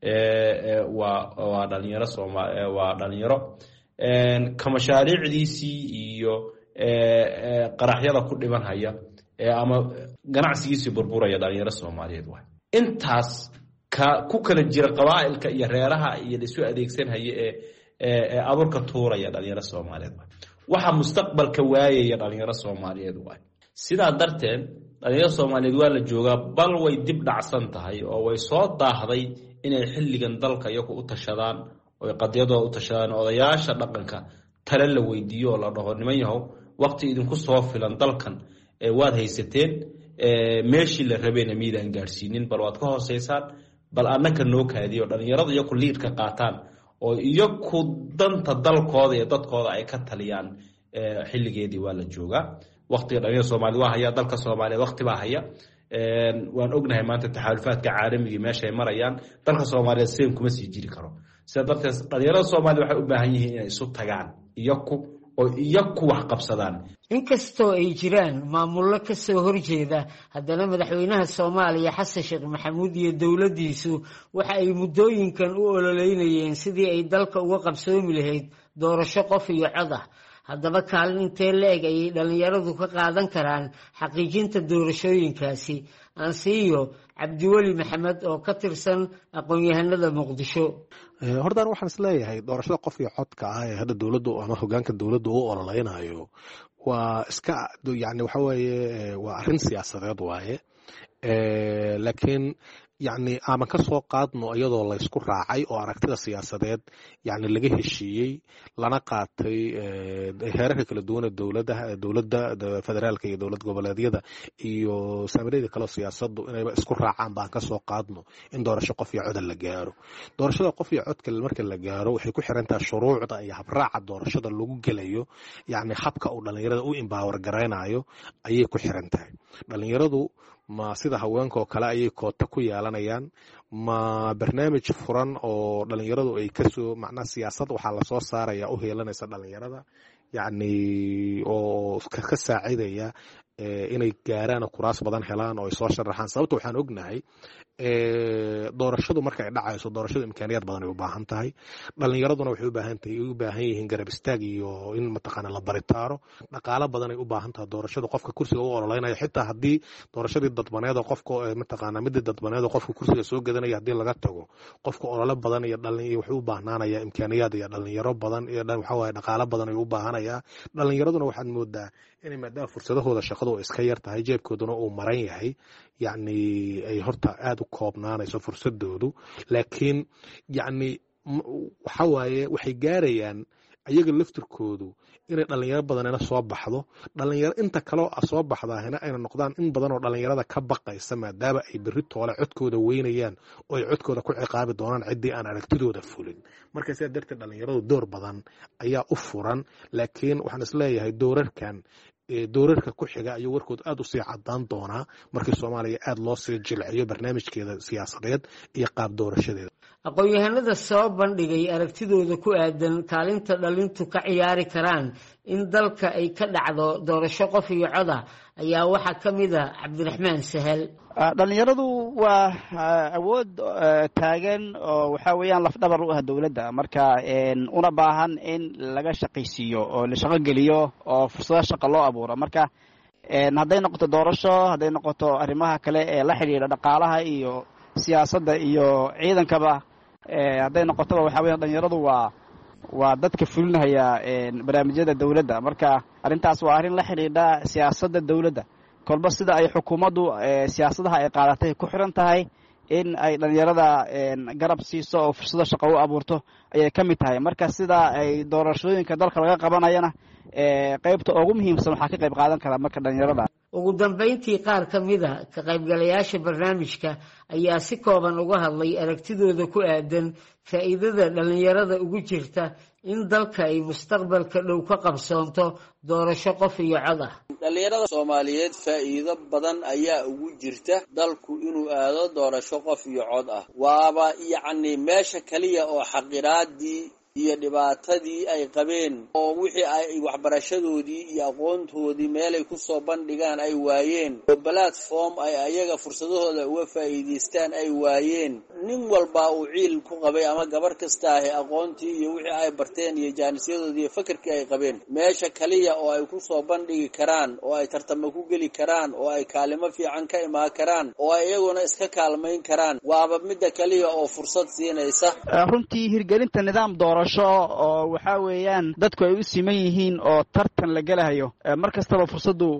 waa dhalinyaro waa dhalinyaro ka mashaariicdiisii iyo qaraxyada ku dhimanhaya ama ganacsigiisii burburaya dhalinyaro soomaaliyeed waaye intaas ku kala jira qabaa'ilka iyo reeraha iyo isu adeegsanhaya ee abuurka tuuraya dhalinyaro soomaaliyeed waxa mustaqbalka waayaya dhalinyaro soomaaliyeed waay sidaa darteed dhalinyaro soomaaliyeed waa la joogaa bal way dib dhacsan tahay oo way soo daahday inay xilligan dalka iyagu u tashadaan oo qadiyadooda u tashadaan odayaasha dhaqanka tale la weydiiyo oo la dhaho niman yahow waqti idinku soo filan dalkan waad haysateen meeshii la rabeena miidaan gaadhsiinin bal waad ka hooseysaan bal annaka noo kaadiyo dhalinyarada iyaku liidka qaataan oo iyaku danta dalkooda iyo dadkooda ay ka taliyaan xilligeedii waa la joogaa waqtiga dhalinyarada soomaaliyed waa haya dalka soomaaliyeed waqti baa haya waan ognahay maanta taxaalufaadka caalamigii meeshay marayaan dalka soomaaliyeed seen kuma sii jiri karo sida darteed dhalinyarada soomaaliyed waxay u baahan yihiin inay isu tagaan iyaku oo iyaku wax qabsadaan inkastoo ay jiraan maamullo ka soo horjeeda haddana madaxweynaha soomaaliya xasan sheekh maxamuud iyo dowladdiisu waxa ay muddooyinkan u ololeynayeen sidii ay dalka uga qabsoomi lahayd doorasho qof iyo cod ah haddaba kaalin intee la-eg ayay dhalinyaradu ka qaadan karaan xaqiijinta doorashooyinkaasi ansiiyo cabdiweli maxamed oo ka tirsan aqoon-yahanada muqdisho hortaan waxaan is leeyahay doorashada qof iyo codka ah ee hadda dowladdu ama hogaanka dowladdu u ololeynayo waa iska yani waxa weeye waa arrin siyaasadeed waaye laakiin yani ama ka soo qaadno iyadoo laysku raacay oo aragtida siyaasadeed yani laga heshiiyey lana qaatay heerarka kala duwan dowladda federaalka iyo dowlad goboleedyada iyo saamiryada kale siyaasadu inayba isku raacaan baan ka soo qaadno in doorasho qof iyo cod la gaaro doorashada qof iyo codka marka la gaaro waxay ku xirantahay shuruucda iyo habraaca doorashada lagu gelayo yani habka uu dhalinyarada u empower gareynayo ayay ku xirantahay dhalinyaradu ma sida haweenka oo kale ayay koota ku yeelanayaan ma barnaamij furan oo dhalinyaradu ay kasoo macnaa siyaasad waxaa lasoo saaraya u heelanaysa dhalinyarada yacni oo ka saacidaya inay gaaraan oo kuraas badan helaan oo ay soo sharaxaan sababta waxaan ognahay doorashadu marka ay dhacayso doorashadu imkaaniyaad badan ay u baahan tahay dhalinyaraduna waxay u baahan yihiin garab istaag iyo in mataqaana la baritaaro dhaqaalo badan ay u baahan tahay doorashadu qofka kursiga u ololeynayo xitaa haddii doorashadii dadbaneed qofka mataqaana midii dadbaneed qofka kursiga soo gadanaya haddii laga tago qofka olole badan iyo dhalin wuxuu u baahnaanaya imkaaniyaad iyo dhalinyaro badan iyo waxa waaye dhaqaalo badan ay u baahanaya dhalinyaraduna waxaad moodaa inay maadaama fursadahooda shaqada adoo iska yar tahay jeebkooduna uu maran yahay yacni ay horta aada u koobnaanayso fursadoodu laakiin yacni waxa waaye waxay gaarayaan ayaga laftirkoodu inay dhalinyaro badanina soo baxdo dhalinyaro inta kaloo soo baxdaahina ayna noqdaan in badan oo dhalinyarada ka baqaysa maadaama ay berri toole codkooda weynayaan oo ay codkooda ku ciqaabi doonaan ciddii aan aragtidooda fulin marka sidaa darteed dhalinyaradu door badan ayaa u furan laakiin waxaan isleeyahay doorarka ku xiga ayuu warkood aada usii cadaan doonaa markii soomaaliya aada loo sii jilciyo barnaamijkeeda siyaasadeed iyo qaab doorashadeeda aqoon-yahanada soo bandhigay aragtidooda ku aadan kaalinta dhalintu ka ciyaari karaan in dalka ay ka dhacdo doorasho qof iyo coda ayaa waxaa ka mid a cabdiraxmaan sahal dhalinyaradu waa awood taagan oo waxa weeyaan lafdhabar u ah dowladda marka una baahan in laga shaqaysiiyo oo la shaqo geliyo oo fursado shaqo loo abuuro marka hadday noqoto doorasho hadday noqoto arrimaha kale ee la xidhiidha dhaqaalaha iyo siyaasadda iyo ciidankaba hadday noqotoba waxa weya dhalinyaradu waa dadka fulinaya barnaamijyada dowladda marka arrintaas waa arrin la xidhiidha siyaasadda dowladda kolba sida ay xukuumaddu siyaasadaha ay qaadatay ku xiran tahay in ay dhalinyarada garab siiso oo fursado shaqo u abuurto ayay ka mid tahay marka sida ay doorashooyinka dalka laga qabanayana qaybta ugu muhiimsan waxaa ka qayb qaadan kara marka dhalinyarada ugu dambayntii qaar ka mid a ka qaybgalayaasha barnaamijka ayaa si kooban uga hadlay aragtidooda ku aadan faa'iidada dhalinyarada ugu jirta in dalka ay mustaqbalka dhow ka qabsoonto doorasho qof iyo cod ah dhalinyarada soomaaliyeed faa'iido badan ayaa ugu jirta dalku inuu aado doorasho qof iyo cod ah waaba yacni meesha kaliya oo xaqiraadii iyo dhibaatadii ay qabeen oo wixii ay waxbarashadoodii iyo aqoontoodii meelay ku soo bandhigaan ay waayeen oo platform ay ayaga fursadahooda uga faa'iidaystaan ay waayeen nin walba uu ciil ku qabay ama gabar kasta ah aqoontii iyo wixii ay barteen iyo jaanisyadoodii iyo fakarkii ay qabeen meesha kaliya oo ay ku soo bandhigi karaan oo ay tartamo ku geli karaan oo ay kaalimo fiican ka imaan karaan oo ay iyaguna iska kaalmayn karaan waaba midda kaliya oo fursad siinaysa runtii hirgelinta nidaam doorasho oo waxa weeyaan dadku ay u siman yihiin oo tartan la gelahayo mar kastaba fursaddu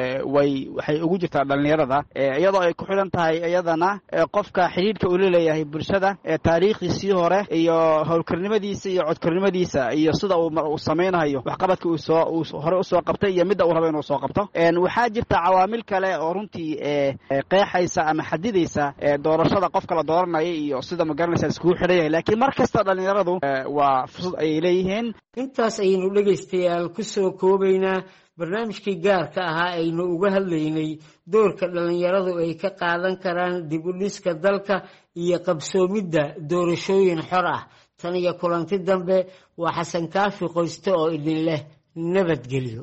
waxay ugu jirtaa dhalinyarada iyadoo ay ku xidhan tahay iyadana qofka xidhiidhka uu leeyahay bulshada taariikhdiisii hore iyo howlkarnimadiisa iyo codkarnimadiisa iyo sida uu samaynayo waxqabadka uu hore usoo qabtay iyo midda uu rabo inuu soo qabto waxaa jirta cawaamil kale oo runtii qeexaysa ama xadidaysa doorashada qofka la dooranaya iyo sida magaranaysa iskugu xidhan yahay laakiin mar kasta dhalinyaradu waa fursad ayay leeyihiin intaas ayaynu dhegaystayaal ku soo koobaynaa barnaamijkii gaarka ahaa aynu uga hadlaynay doorka dhalinyaradu ay ka qaadan karaan dib u dhiska dalka iyo qabsoomidda doorashooyin xor ah tan iyo kulanti dambe waa xasan kaafi qoyste oo idin leh nabadgelyo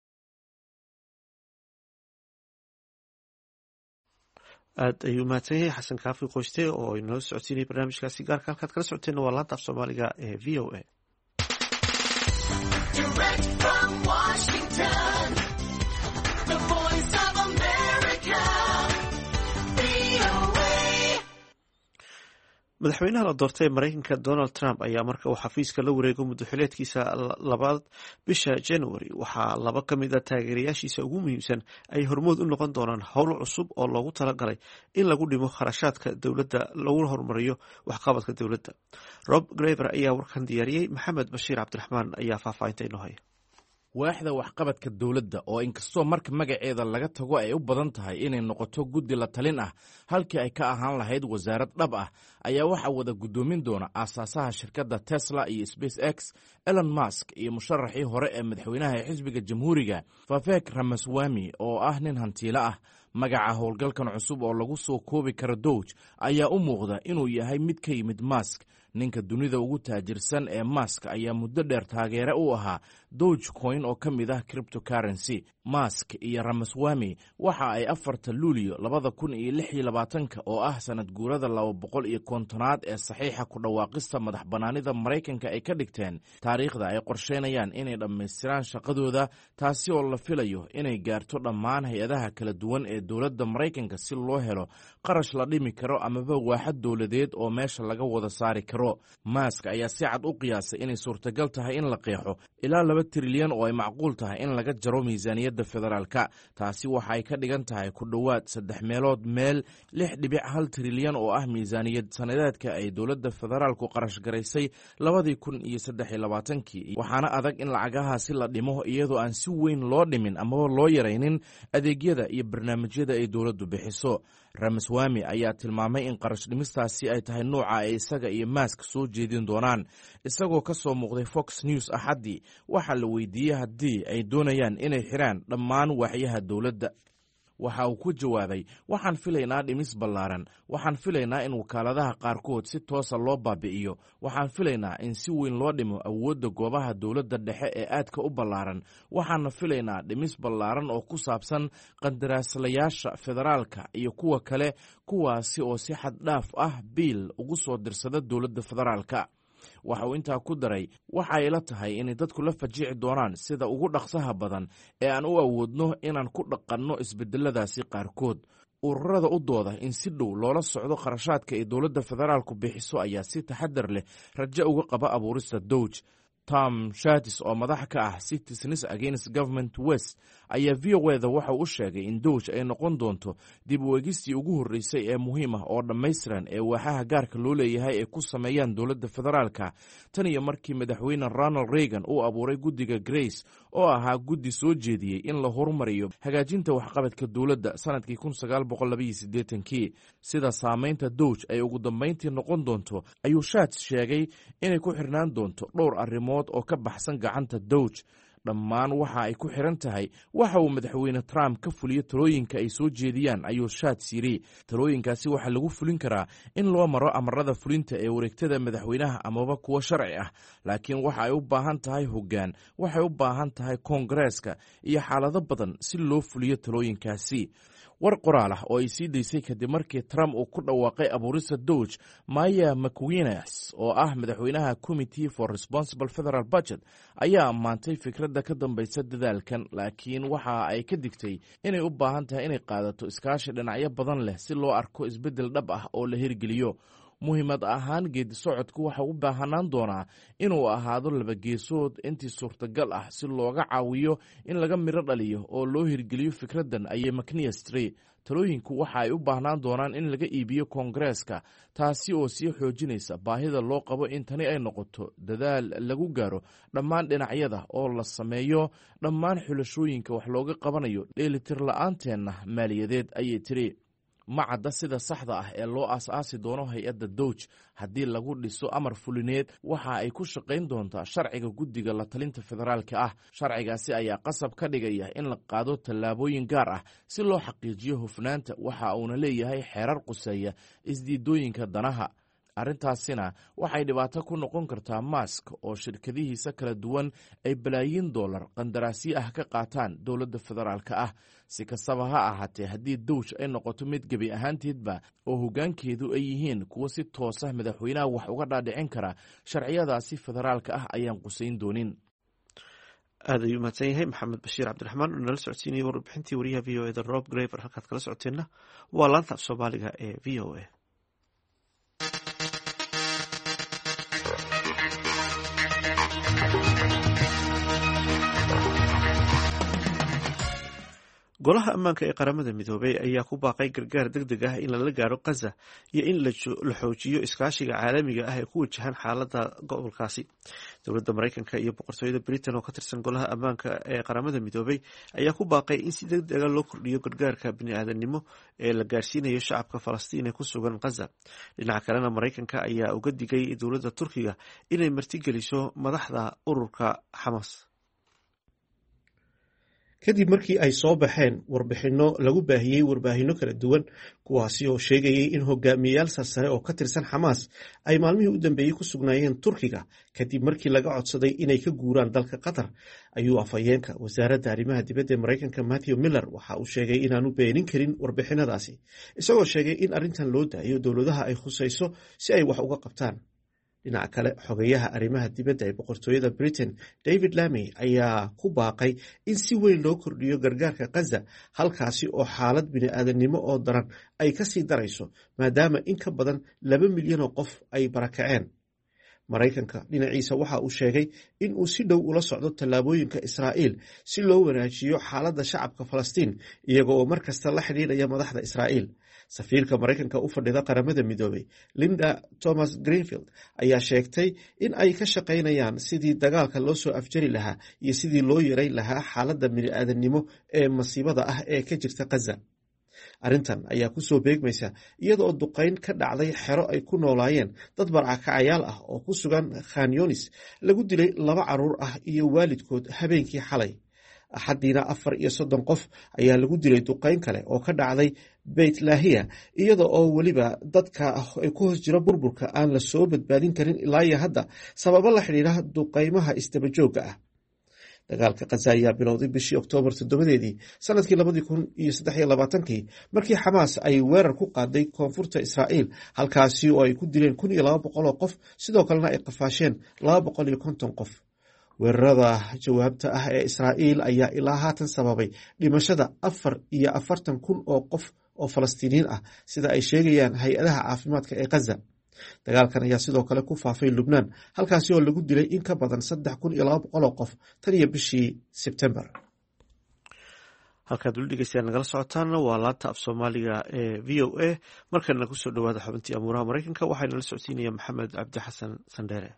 aad ayuu mahadsan yahay xasan kaafi qoyste oo inoo socodsiinaya barnaamijkaasi gaarka halkaad kala socoteen waa laanta af soomaaliga ee v o a madaxweynaha la doortay ee mareykanka donald trump ayaa marka uu xafiiska la wareego muddaxileedkiisa labaad bisha january waxaa laba ka mid a taageerayaashiisa ugu muhiimsan ay hormood u noqon doonaan howlo cusub oo loogu talagalay in lagu dhimo kharashaadka dowladda laguna horumariyo waxqabadka dowladda rob graver ayaa warkan diyaariyey maxamed bashiir cabdiraxmaan ayaa faahfaahinta inoo haya waaxda waxqabadka dowladda oo inkastoo marka magaceeda laga tago ay u badan tahay inay noqoto guddi la talin ah halkii ay ka ahaan lahayd wasaarad dhab ah ayaa waxaa wada guddoomin doona aasaasaha shirkadda tesla iyo space x elon musk iyo musharaxii hore ee madaxweynaha ee xisbiga jamhuuriga fafek ramaswami oo ah nin hantiilo ah magaca howlgalkan cusub oo lagu soo koobi karo dowj ayaa u muuqda inuu yahay mid ka yimid musk ninka dunida ugu taajirsan ee musk ayaa muddo dheer taageere u ahaa doge coin oo ka mid ah criptocurrency musk iyo ramaswami waxa ay 4 luulyo 2016 oo ah sanad guurada 250aad ee saxiixa ku dhawaaqista madax banaanida maraykanka ay ka dhigteen taariikhda ay qorsheynayaan inay dhammaystiraan shaqadooda taasi oo la filayo inay gaarto dhammaan hay-adaha kala duwan ee dowladda maraykanka si loo helo qarash la dhimi karo amaba waaxad dowladeed oo meesha laga wada saari karo karo. Musk ayaa si cad u qiyaasay inay suurtagal tahay in la qeexo ilaa 2 trilyan oo ay macquul tahay in laga jaro miisaaniyadda federaalka. taasi waxa ay ka dhigan tahay ku dhowaad 3 meelood meel 6.1 trilyan oo ah miisaaniyad sanadeedka ay dowladda federaalku qarash garaysay 2023, waxaana adag in lacagahaasi la dhimo iyadoo aan si weyn loo dhimin amaba loo yaraynin adeegyada iyo barnaamijyada ay dowladdu bixiso. Ramaswamy ayaa tilmaamay in qarash dhimistaasi ay tahay nooca ay isaga iyo Musk soo jeedin doonaan. Isagoo ka soo muuqday Fox News Axaddii, waxaa la weydiiyey haddii ay doonayaan inay xiraan dhammaan waaxyaha dowladda. waxa uu ku jawaabay, waxaan filaynaa dhimis ballaaran, waxaan filaynaa in wakaaladaha qaarkood si toosa loo baabi'iyo, waxaan filaynaa in si weyn loo dhimo awoodda goobaha dowladda dhexe ee aadka u ballaaran, waxaana filaynaa dhimis ballaaran oo ku saabsan qandaraaslayaasha federaalka iyo kuwa kale, kuwaasi oo si xad dhaaf ah biil ugu soo dirsada dowladda federaalka. waxa uu intaa ku daray, waxa ay la tahay inay dadku la fajici doonaan sida ugu dhaqsaha badan ee aan u awoodno inaan ku dhaqanno isbedeladaasi qaarkood. ururada u dooda in si dhow loola socdo kharashaadka ay dowladda federaalku bixiso ayaa si taxadar leh rajo uga qaba abuurista Doge. Tom Shatis oo madax ka ah Citizens Against Government West ayaa VOA-da waxa uu sheegay in Doge ay noqon doonto dib u eegistii ugu horreysay ee muhiim ah oo dhammaystiran ee waaxaha gaarka loo leeyahay ay ku sameeyaan dowladda federaalka tan iyo markii madaxweyne Ronald Reagan uu abuuray guddiga Grace oo ahaa guddi soo jeediyey in la horumariyo hagaajinta waxqabadka dowladda sanadkii 1982. sida saamaynta Doge ay ugu dambeyntii noqon doonto ayuu Shatis sheegay inay ku xirnaan doonto dhowr arrimood oo ka baxsan gacanta Doge. dhammaan waxa ay ku xiran tahay waxa uu madaxweyne Trump ka fuliyo talooyinka ay soo jeediyaan, ayuu Shatis yiri. talooyinkaasi waxaa lagu fulin karaa in loo maro amarada fulinta ee wareegtada madaxweynaha amaba kuwa sharci ah, laakiin waxa ay u baahan tahay hoggaan, waxay u baahan tahay koongareeska iyo xaalado badan si loo fuliyo talooyinkaasi. war qoraal ah oo ay sii daysay kadib markii Trump uu ku dhawaaqay abuurista Doge, Maya McWiness oo ah madaxweynaha Committee for Responsible Federal Budget ayaa ammaantay fikradda ka dambaysa dadaalkan, laakiin waxa ay ka digtay inay u baahan tahay inay qaadato iskaashi dhinacyo badan leh si loo arko isbeddel dhab ah oo la hirgeliyo. muhiimad ahaan geedi socodku waxa u baahanaan doonaa inuu ahaado laba geesood intii suurtagal ah si looga caawiyo in laga miro dhaliyo oo loo hirgeliyo fikraddan, ayay McNeil tiri. talooyinku waxa ay u baahnaan doonaan in laga iibiyo koongareeska, taasi oo sii xoojinaysa baahida loo qabo in tani ay noqoto dadaal lagu gaaro dhammaan dhinacyada oo la sameeyo dhammaan xulashooyinka wax looga qabanayo dheelitir la'aanteenna maaliyadeed, ayay tiri. ma cadda sida saxda ah ee loo aas-aasi doono hay-adda Doge. haddii lagu dhiso amar fulineed waxa ay ku shaqayn doontaa sharciga guddiga la talinta federaalka ah. sharcigaasi ayaa qasab ka dhigaya in la qaado tallaabooyin gaar ah si loo xaqiijiyo hufnaanta. waxa uuna leeyahay xeerar quseeya isdiidooyinka danaha. arrintaasina waxay dhibaato ku noqon kartaa Musk oo shirkadihiisa kala duwan ay balaayiin dollar qandaraasyo ah ka qaataan dowladda federaalka ah. si kastaba ha ahaatee, haddii Doge ay noqoto mid gebi ahaanteedba oo hoggaankeedu ay yihiin kuwo si toosa madaxweynaha wax uga dhaadhicin kara, sharciyadaasi federaalka ah ayaan qusayn doonin. aad ayuu mahadsan yahay maxamed bashiir cabdiraxmaan oo nala socodsiinayay warbixintii wariyaha VOA-da Rob Graver. halkaad kala socoteenna waa laanta af soomaaliga ee VOA. golaha ammaanka ee qaramada midoobay ayaa ku baaqay gargaar deg deg ah in lala gaaro Gaza iyo in la xoojiyo iskaashiga caalamiga ah ee ku wajahan xaalada gobolkaasi. dowladda Mareykanka iyo boqortooyada Britain oo ka tirsan golaha ammaanka ee qaramada midoobay ayaa ku baaqay in si deg deg ah loo kordhiyo gargaarka bini'aadanimo ee la gaarsiinayo shacabka Falastiin ee ku sugan Gaza. dhinaca kalena Mareykanka ayaa uga digay dowladda Turkiga inay martigeliso madaxda ururka Xamaas kadib markii ay soo baxeen warbixinno lagu baahiyey warbaahinno kala duwan, kuwaasi oo sheegayay in hogaamiyayaal sarsare oo ka tirsan Xamaas ay maalmihii u dambeeyey ku sugnaayeen Turkiga kadib markii laga codsaday inay ka guuraan dalka Qatar. ayuu afhayeenka wasaaradda arrimaha dibadda ee Mareykanka Matthew Miller waxa uu sheegay inaanu beenin karin warbixinadaasi, isagoo sheegay in arrintan loo daayo dowladaha ay khusayso si ay wax uga qabtaan. dhinaca kale, xogeyaha arrimaha dibadda ee boqortooyada Britain David Lammy ayaa ku baaqay in si weyn loo kordhiyo gargaarka Gaza, halkaasi oo xaalad bini'aadanimo oo daran ay ka sii darayso maadaama in ka badan 2 milyan oo qof ay barakaceen. maraykanka dhinaciisa waxa uu sheegay in uu si dhow ula socdo tallaabooyinka israa'iil si loo wanaajiyo xaaladda shacabka falastiin iyaga oo mar kasta la xidhiidhaya madaxda israa'iil. safiirka maraykanka u fadhida qaramada midoobay Linda Thomas Greenfield ayaa sheegtay in ay ka shaqaynayaan sidii dagaalka loo soo afjari lahaa iyo sidii loo yareyn lahaa xaaladda bini'aadanimo ee masiibada ah ee ka jirta Gaza. arrintan ayaa kusoo beegmaysa iyadoo duqayn ka dhacday xero ay ku noolaayeen dad barakacayaal ah oo ku sugan Khan Yunis lagu dilay 2 caruur ah iyo waalidkood habeenkii xalay. axadiina 34 qof ayaa lagu dilay duqayn kale oo ka dhacday Beit Lahiya iyada oo weliba dadka ay ku hoos jira burburka aan la soo badbaadin karin ilaa iyo hadda sababo la xidhiidha duqaymaha isdaba joogga ah. dagaalka Gaza ayaa bilowday bishii Oktoobar 7 sanadkii 2023 markii Xamaas ay weerar ku qaaday koonfurta Israa'iil halkaasi oo ay ku dileen 1200 qof sidoo kalena ay qafaasheen 250 qof. weerarada jawaabta ah ee Israa'iil ayaa ilaa haatan sababay dhimashada 44,000 oo qof oo Falastiiniyiin ah sida ay sheegayaan hay-adaha caafimaadka ee Gaza. dagaalkan ayaa sidoo kale ku faafay Lubnaan halkaasi oo lagu dilay in ka badan 3,200 qof tan iyo bishii Sebtembar. halkaad weli dhegeystayaal nagala socotaana waa laanta af Soomaaliga ee VOA. markana kusoo dhawaada xubintii amuuraha Maraykanka waxaana la socodsiinaya Maxamed Cabdi Xasan Sandheere.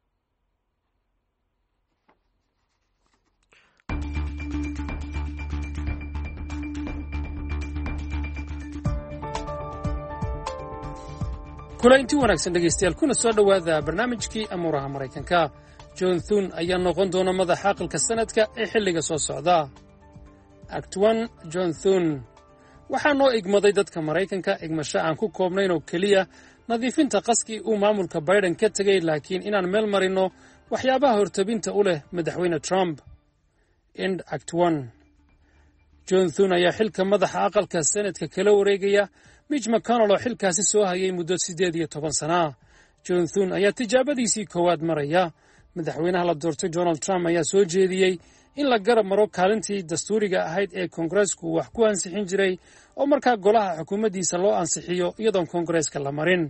kulanti wanaagsan dhegaystayaal kuna soo dhowaada barnaamijkii amuuraha Maraykanka. John Thune ayaa noqon doona madaxa aqalka sanadka ee xilliga soo socda. Act 1 John Thune waxaa noo igmaday dadka Maraykanka igmasho aan ku koobnayn oo keliya nadiifinta qaskii uu maamulka Biden ka tegay laakiin inaan meel marino waxyaabaha hortabinta u leh madaxweyne Trump. End Act 1. John Thune ayaa xilka madaxa aqalka sanadka kala wareegaya Mitch McConnell oo xilkaasi soo hayay muddo 18 sano. John Thune ayaa tijaabadiisii koowaad maraya. madaxweynaha la doortay Donald Trump ayaa soo jeediyey in la garab maro kaalintii dastuuriga ahayd ee Kongareesku wax ku ansixin jiray oo markaa golaha xukuumaddiisa loo ansixiyo iyadoon Kongareeska la marin.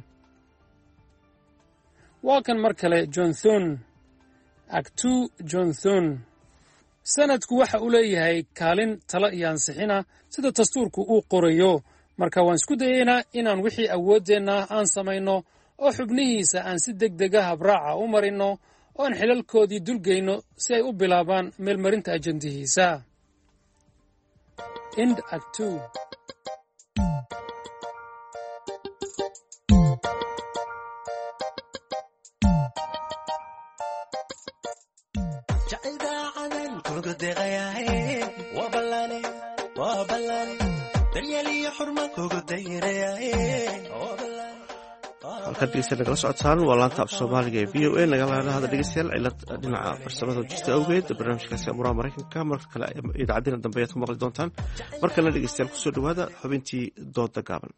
waa kan mar kale John Thune. Act 2 John Thune. sanadku waxa uu leeyahay kaalin talo iyo ansixina sida dastuurku uu qorayo. marka waan isku dayaynaa inaan wixii awooddeenna aan samayno oo xubnihiisa aan si degdeg ah habraaca u marino oo aan xilalkoodii dulgeyno si ay u bilaabaan meelmarinta ajandihiisa. End Act 2. halkaad dhegeysta nagala socotaan waa laanta af Soomaaliga ee VOA. nagala hada dhegeystayaal cilad dhinaca farsamada jirta awgeed barnaamijkaasi amuuraha Maraykanka marka kale idaacadina dambe ayaad ku maqli doontaan. markana dhegeystayaal kusoo dhawaada xubintii dooda gaaban.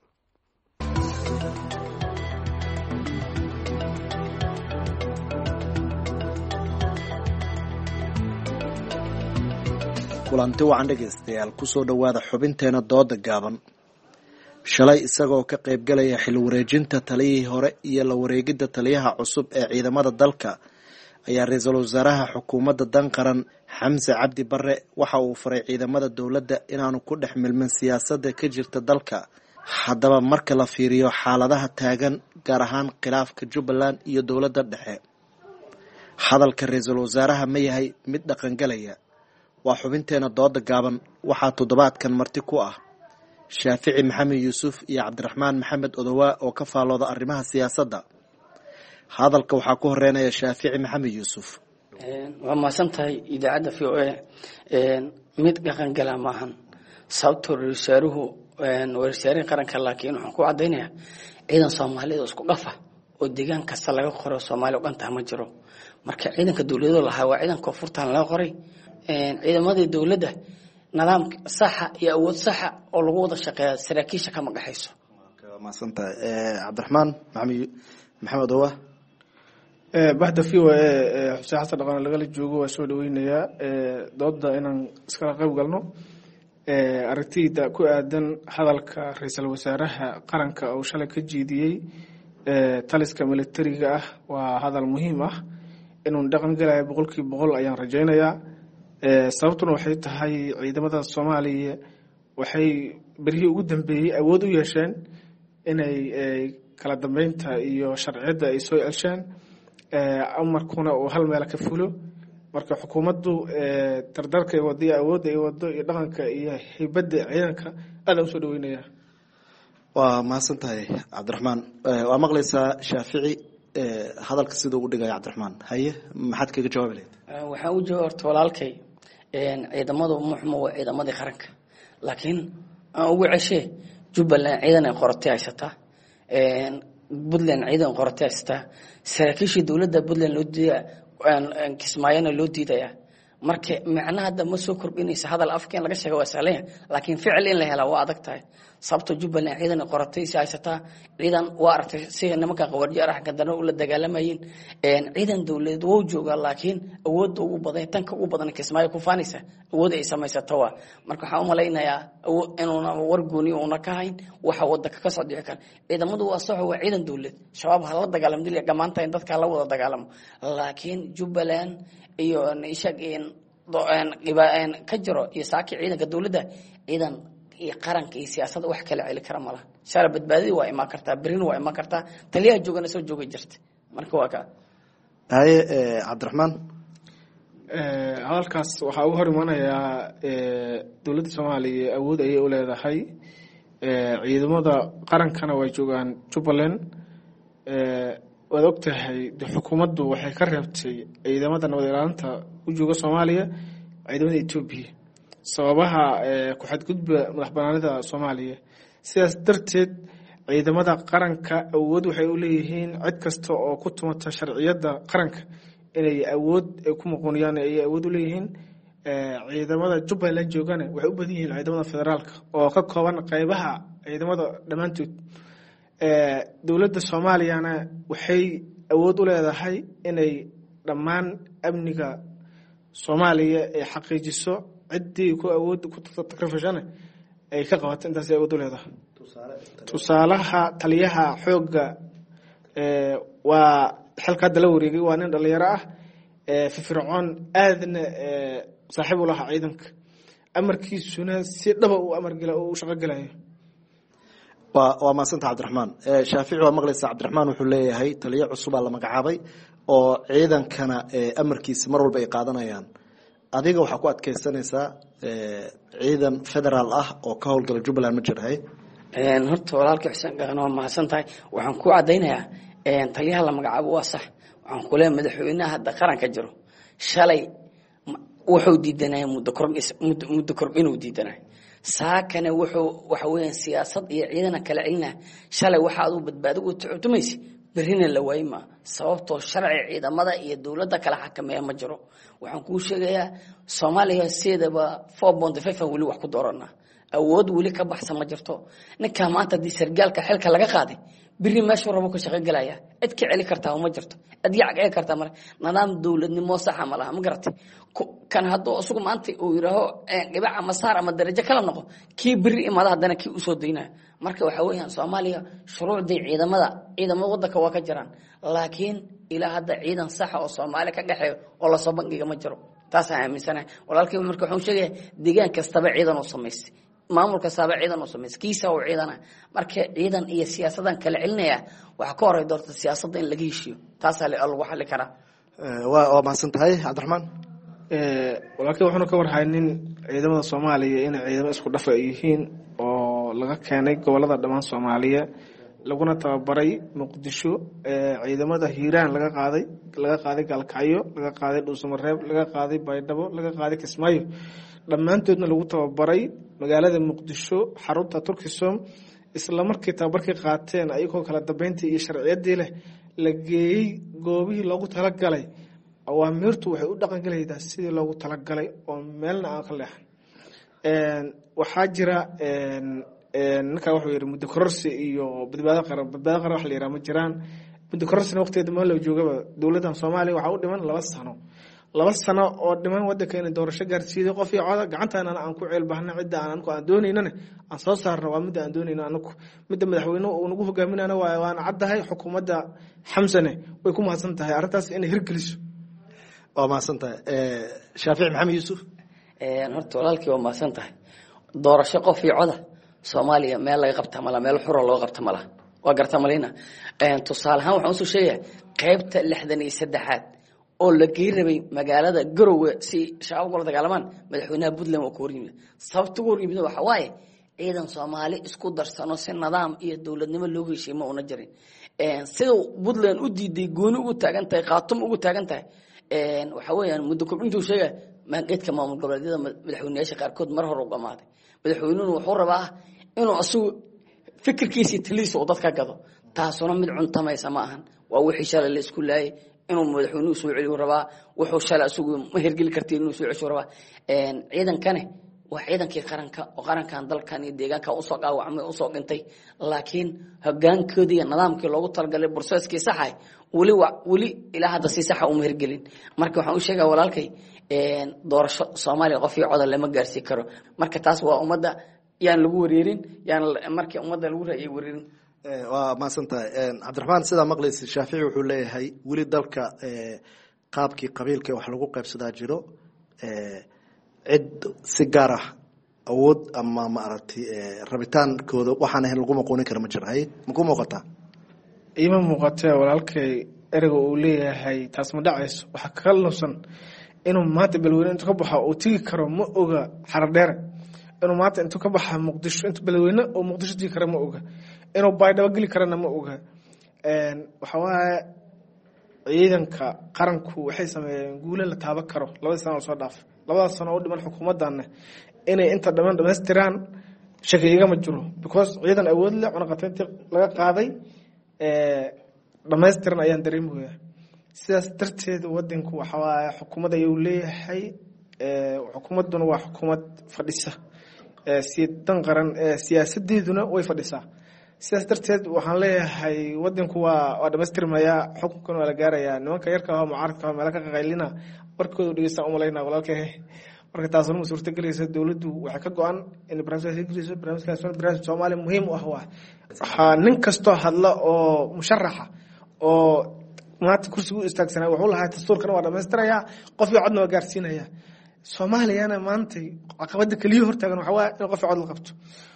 kulanti wacan dhegeystayaal kusoo dhawaada xubinteena dooda gaaban. shalay isagoo ka qaybgalaya xil wareejinta taliyihii hore iyo la wareegidda taliyaha cusub ee ciidamada dalka ayaa ra-iisul wasaaraha xukuumadda dan qaran Xamse Cabdi Barre waxa uu faray ciidamada dowladda inaanu ku dhex milmin siyaasadda ka jirta dalka. haddaba marka la fiiriyo xaaladaha taagan gaar ahaan khilaafka Jubbaland iyo dowladda dhexe, hadalka ra-iisul wasaaraha ma yahay mid dhaqangalaya? waa xubinteena dooda gaaban. waxaa toddobaadkan marti ku ah Shaafici Maxamed Yuusuf iyo Cabdiraxmaan Maxamed Odowaa oo ka faalooda arrimaha siyaasadda. hadalka waxaa ku horeynaya Shaafici Maxamed Yuusuf. waa mahadsantahay idaacadda VOA. mid dhaqan gala maahan sababtoo ra-iisul wasaaruhu qaranka, laakiin waxaan ku cadaynayaa ciidan Soomaaliyeed oo isku dhafa oo deegaan kasta laga qoro Soomaali oo dhan ma jiro. marka ciidanka dawladda lahaa waa ciidan koonfurtan laga qoray. ciidamadii dawladda nidaam sax iyo awood sax oo lagu wada shaqeeyo saraakiisha kama dhaxayso. mahadsantahay Cabdiraxmaan Maxamed Odowaa. baxda VOA Xuseen Xasan Dhaqan lagala joogo waa soo dhaweynayaa dooda inaan iskala qayb galno. aragtida ku aadan hadalka ra-iisul wasaaraha qaranka oo shalay ka jeediyey taliska militariga ah waa hadal muhiim ah inuu dhaqan gelayo 100% ayaan rajaynayaa. Sababtuna waxay tahay ciidamada Soomaaliya waxay berihii ugu dambeeyay awood u yeesheen inay kala dambeynta iyo sharciyada ay soo celshaan amarkuna uu hal meel ka fulo. Marka xukuumaddu dardarka ay wadiyo awood ay wado iyo dhaqanka iyo hibada ciidanka aad u soo dhaweynaya. waa mahadsantahay Cabdiraxmaan. waa maqlaysaa Shaafici hadalka sidoo u dhigay Cabdiraxmaan. haye maxaad kaga jawaabi lahayd? waxaan u jawaabta walaalkay ciidamadu muxuu waa ciidamadii qaranka laakiin aan ugu ceshee Jubbaland ciidan ay qortay haysata Puntland ciidan qortay haysata saraakiishii dawladda Puntland loo diiday Kismaayana loo diidaya marka macnaha hadda ma soo kordhinaysa hadal afkeen laga sheego waa sahlan laakiin ficil in la helo waa adag tahay. sababta Jubbaland ciidan ay qortay haysata ciidan waa aragtay si nimanka qawarji arax gadana u la dagaalamayeen ciidan dawladeed wuu joogaa laakiin awood ugu badan tanka ugu badan Kismaayo ku faanaysa awood ay samaysato waa marka waxaan u maleynayaa inuu wargooni una ka hayn waxa waddanka ka soo dhici kara. ciidamadu waa sax waa ciidan dawladeed shabaab hala dagaalam dilay gamaanta in dadka la wada dagaalamo laakiin Jubbaland iyo ishaqeen ka jiro iyo saaki ciidanka dawladda ciidan iyo qaranka iyo siyaasadda wax kala celi kara malaha. shara badbaadii waa iman kartaa berina waa iman kartaa taliyaha joogana soo joogi jirta marka waa ka haye Cabdiraxmaan. hadalkaas waxa uu hor imanayaa dawladda Soomaaliya awood ay u leedahay ciidamada qarankana way joogaan Jubbaland. waad ogtahay xukuumaddu waxay ka reebtay ciidamada nabad ilaalinta u jooga Soomaaliya ciidamada Itoobiya sababaha ku xadgudba madaxbannaanida Soomaaliya. sidaas darteed ciidamada qaranka awood waxay u leeyihiin cid kasta oo ku tumata sharciyada qaranka inay awood ku muqooniyaan ay awood u leeyihiin. ciidamada Jubbaland joogana waxay u badan yihiin ciidamada federaalka oo ka kooban qaybaha ciidamada dhamaantood. dawladda Soomaaliyana waxay awood u leedahay inay dhammaan amniga Soomaaliya ay xaqiijiso ciddii ku awood ku takrifashana ay ka qabato intaas ay awood u leedahay. tusaalaha taliyaha xoogga waa xilka hadda la wareegay waa nin dhalinyaro ah firfircoon aadna saaxiib u lahaa ciidanka amarkiisuna si dhaba u amar gala oo u shaqo galayo. waa maasanta Cabdiraxmaan. Shaafici waa maqlaysaa Cabdiraxmaan wuxuu leeyahay taliye cusub la magacaabay oo ciidankana amarkiisa mar walba ay qaadanayaan. adiga waxa ku adkeysanaysaa ciidan federaal ah oo ka howlgala Jubbaland ma jirahay? horta walaalkii Xuseen Gacan waa mahadsantahay. waxaan ku cadeynayaa taliyaha la magacaabo waa sax. waxaan ku leeyahay madaxweynaha hadda qaranka jiro shalay wuxuu diidanay muddo kordhin inuu diidanay saakana waxa weeyaan siyaasad iyo ciidan kala celina shalay waxa uu badbaado u tuutumaysi berina la waayma sababtoo sharci ciidamada iyo dawladda kala xakameeya ma jiro. waxaan ku sheegayaa Soomaaliya sidaba 4.5 wali wax ku doorana awood wali ka baxsan ma jirto. ninka maanta di sargaalka xilka laga qaaday biri meesha rabo ka shaqo galaya cid ka celi kartaa ma jirto cid yac ay kartaa mar nidaam dawladnimo sax ma laha ma garatay kan hadoo asugu maanta uu yiraaho gabaca masaar ama darajo kala noqo kii biri imada hadana kii u soo deynaa marka waxa weeyaan Soomaaliya shuruucdii ciidamada waddanka waa ka jiraan laakiin ilaa hadda ciidan sax oo Soomaali ka dhaxeeyo oo la soo bangiga ma jiro. taas aan aaminsanahay walaalkii marka wuxuu sheegay deegaan kastaba ciidan oo sameystay maamulka saaba ciidan oo sameeyay kiisa oo ciidana marka ciidan iyo siyaasadan kala celinaya waxa ka horeeya doorta siyaasadda in laga heshiyo taas lagu xalli karaa. waa mahadsantahay Cabdiraxmaan. walaalkii wuxuu ka warhaynin ciidamada Soomaaliya in ciidamo isku dhafa ay yihiin oo laga keenay gobolada dhamaan Soomaaliya laguna tababaray Muqdisho. ciidamada Hiiraan laga qaaday Galkacyo laga qaaday Dhuusamareeb laga qaaday Baydhabo laga qaaday Kismaayo dhammaantoodna lagu tababaray magaalada Muqdisho xarunta Turkisom isla markii tababarkii qaateen ayagoo kala dambeyntii iyo sharciyadii leh la geeyay goobihii loogu talagalay. awaamirtu waxay u dhaqan galaydaa sidii loogu talagalay oo meelna aan ka leexan. waxaa jira ninka wuxuu yiri muddo kororsi iyo badbaado qaran wax la yiraahdo ma jiraan. muddo kororsina waqtigeeda ma la joogaba dawladda Soomaaliya waxa u dhiman 2 sano 2 sano oo dhiman wadankeena doorasho gaarsiiyay qof iyo cod gacantaana aan ku ceelbahna cidda aan doonaynana aan soo saarno waa mid aan doonayno anagu midda madaxweynuhu uu nagu hogaaminayna waan caddahay xukuumadda Xamsane way ku mahadsan tahay arrintaas inay hirgeliso waa mahadsan tahay Shaafici Maxamed Yuusuf horta walaalkii waa mahadsan tahay doorasho qof iyo cod Soomaaliya meel laga qabta mala meel xuro loo qabta mala waa garta malina tusaale ahaan waxaan soo sheegay qaybta 63aad oo la geeyrabay magaalada Garowe si shacab wada dagaalamaan madaxweynaha Puntland oo kooriyay sababta ugu yimid waxa waaye ciidan Soomaali isku darsano si nidaam iyo dawladnimo loo heshiimo una jirin sida Puntland u diiday gooni ugu taagan tahay qaatum ugu taagan tahay waxa weeyaan muddo kobcintu sheegay maangeedka maamul goboleedyada madaxweynayaasha qaarkood mar hore u dhamaaday madaxweynuhu wuxuu rabaa inuu asagu fikirkiisa taliis oo dadka gado taasuna mid cuntamaysa ma ahan waa wixii shalay la isku laayay inuu madaxweynuhu soo celiyo rabaa wuxuu shalay asagu ma hirgeli kartay inuu soo celiyo rabaa ciidankane waa ciidankii qarankan dalkan iyo deegaanka u soo qaawacmay u soo dhintay laakiin hoggaankoodii iyo nidaamkii loogu talagalay processkii saxay wali ilaa hadda si sax u hirgelin marka waxaan u sheegaa walaalkay doorasho Soomaaliya qof iyo cod lama gaarsiin karo marka taas waa umada yaan lagu wareerin yaan markii umada lagu raayay wareerin waa mahadsan tahay Cabdiraxmaan sida maqlaysi Shaafici wuxuu leeyahay wali dalka qaabkii qabiilka wax lagu qaybsadaa jiro cid si gaar ah awood ama maaragtay rabitaankooda waxaan ahayn lagu maqoonin karo ma jirahay ma ku muuqataa ima muuqatay walaalkay ereyga uu leeyahay taas ma dhacayso waxa ka qalnoosan inuu maanta balweyne inta ka baxo oo tigi karo ma oga xardheer inuu maanta inta ka baxo Muqdisho inta balweyne oo Muqdisho tigi karo ma oga inuu baydhabo gali karana ma oga waxa waaye ciidanka qaranku waxay sameeyeen guulo la taaban karo 2 sano soo dhaaf 2 sano oo dhiman xukuumadana inay inta dhameystiraan shaqeeyga ma jiro because ciidan awood leh cunaqateynta laga qaaday dhameystiran ayaan dareemayaa sidaas darteed wadanku waxa waaye xukuumadda ay leeyahay xukuumaduna waa xukuumad fadhisa si dan qaran siyaasadeeduna way fadhisaa sidaas darteed waxaan leeyahay wadanku waa dhameystirmaya xukunkana waa la gaarayaa nimanka yarka ah mucaaradka ah meelaha ka qaylina warkooda dhageysan umalayna walaalkay marka taasuna ma suurtagelaysa dawladdu waxa ka go'an in barnaamijkaas Soomaaliya muhiim u ah waxa nin kasto hadla oo musharaxa oo maanta kursigu istaagsanaa wuxuu lahaa dastuurkana waa dhameystiraya qof iyo codna waa gaarsiinaya Soomaaliyana maanta caqabada kaliya hortaagan waxa waa in qof cod la qabto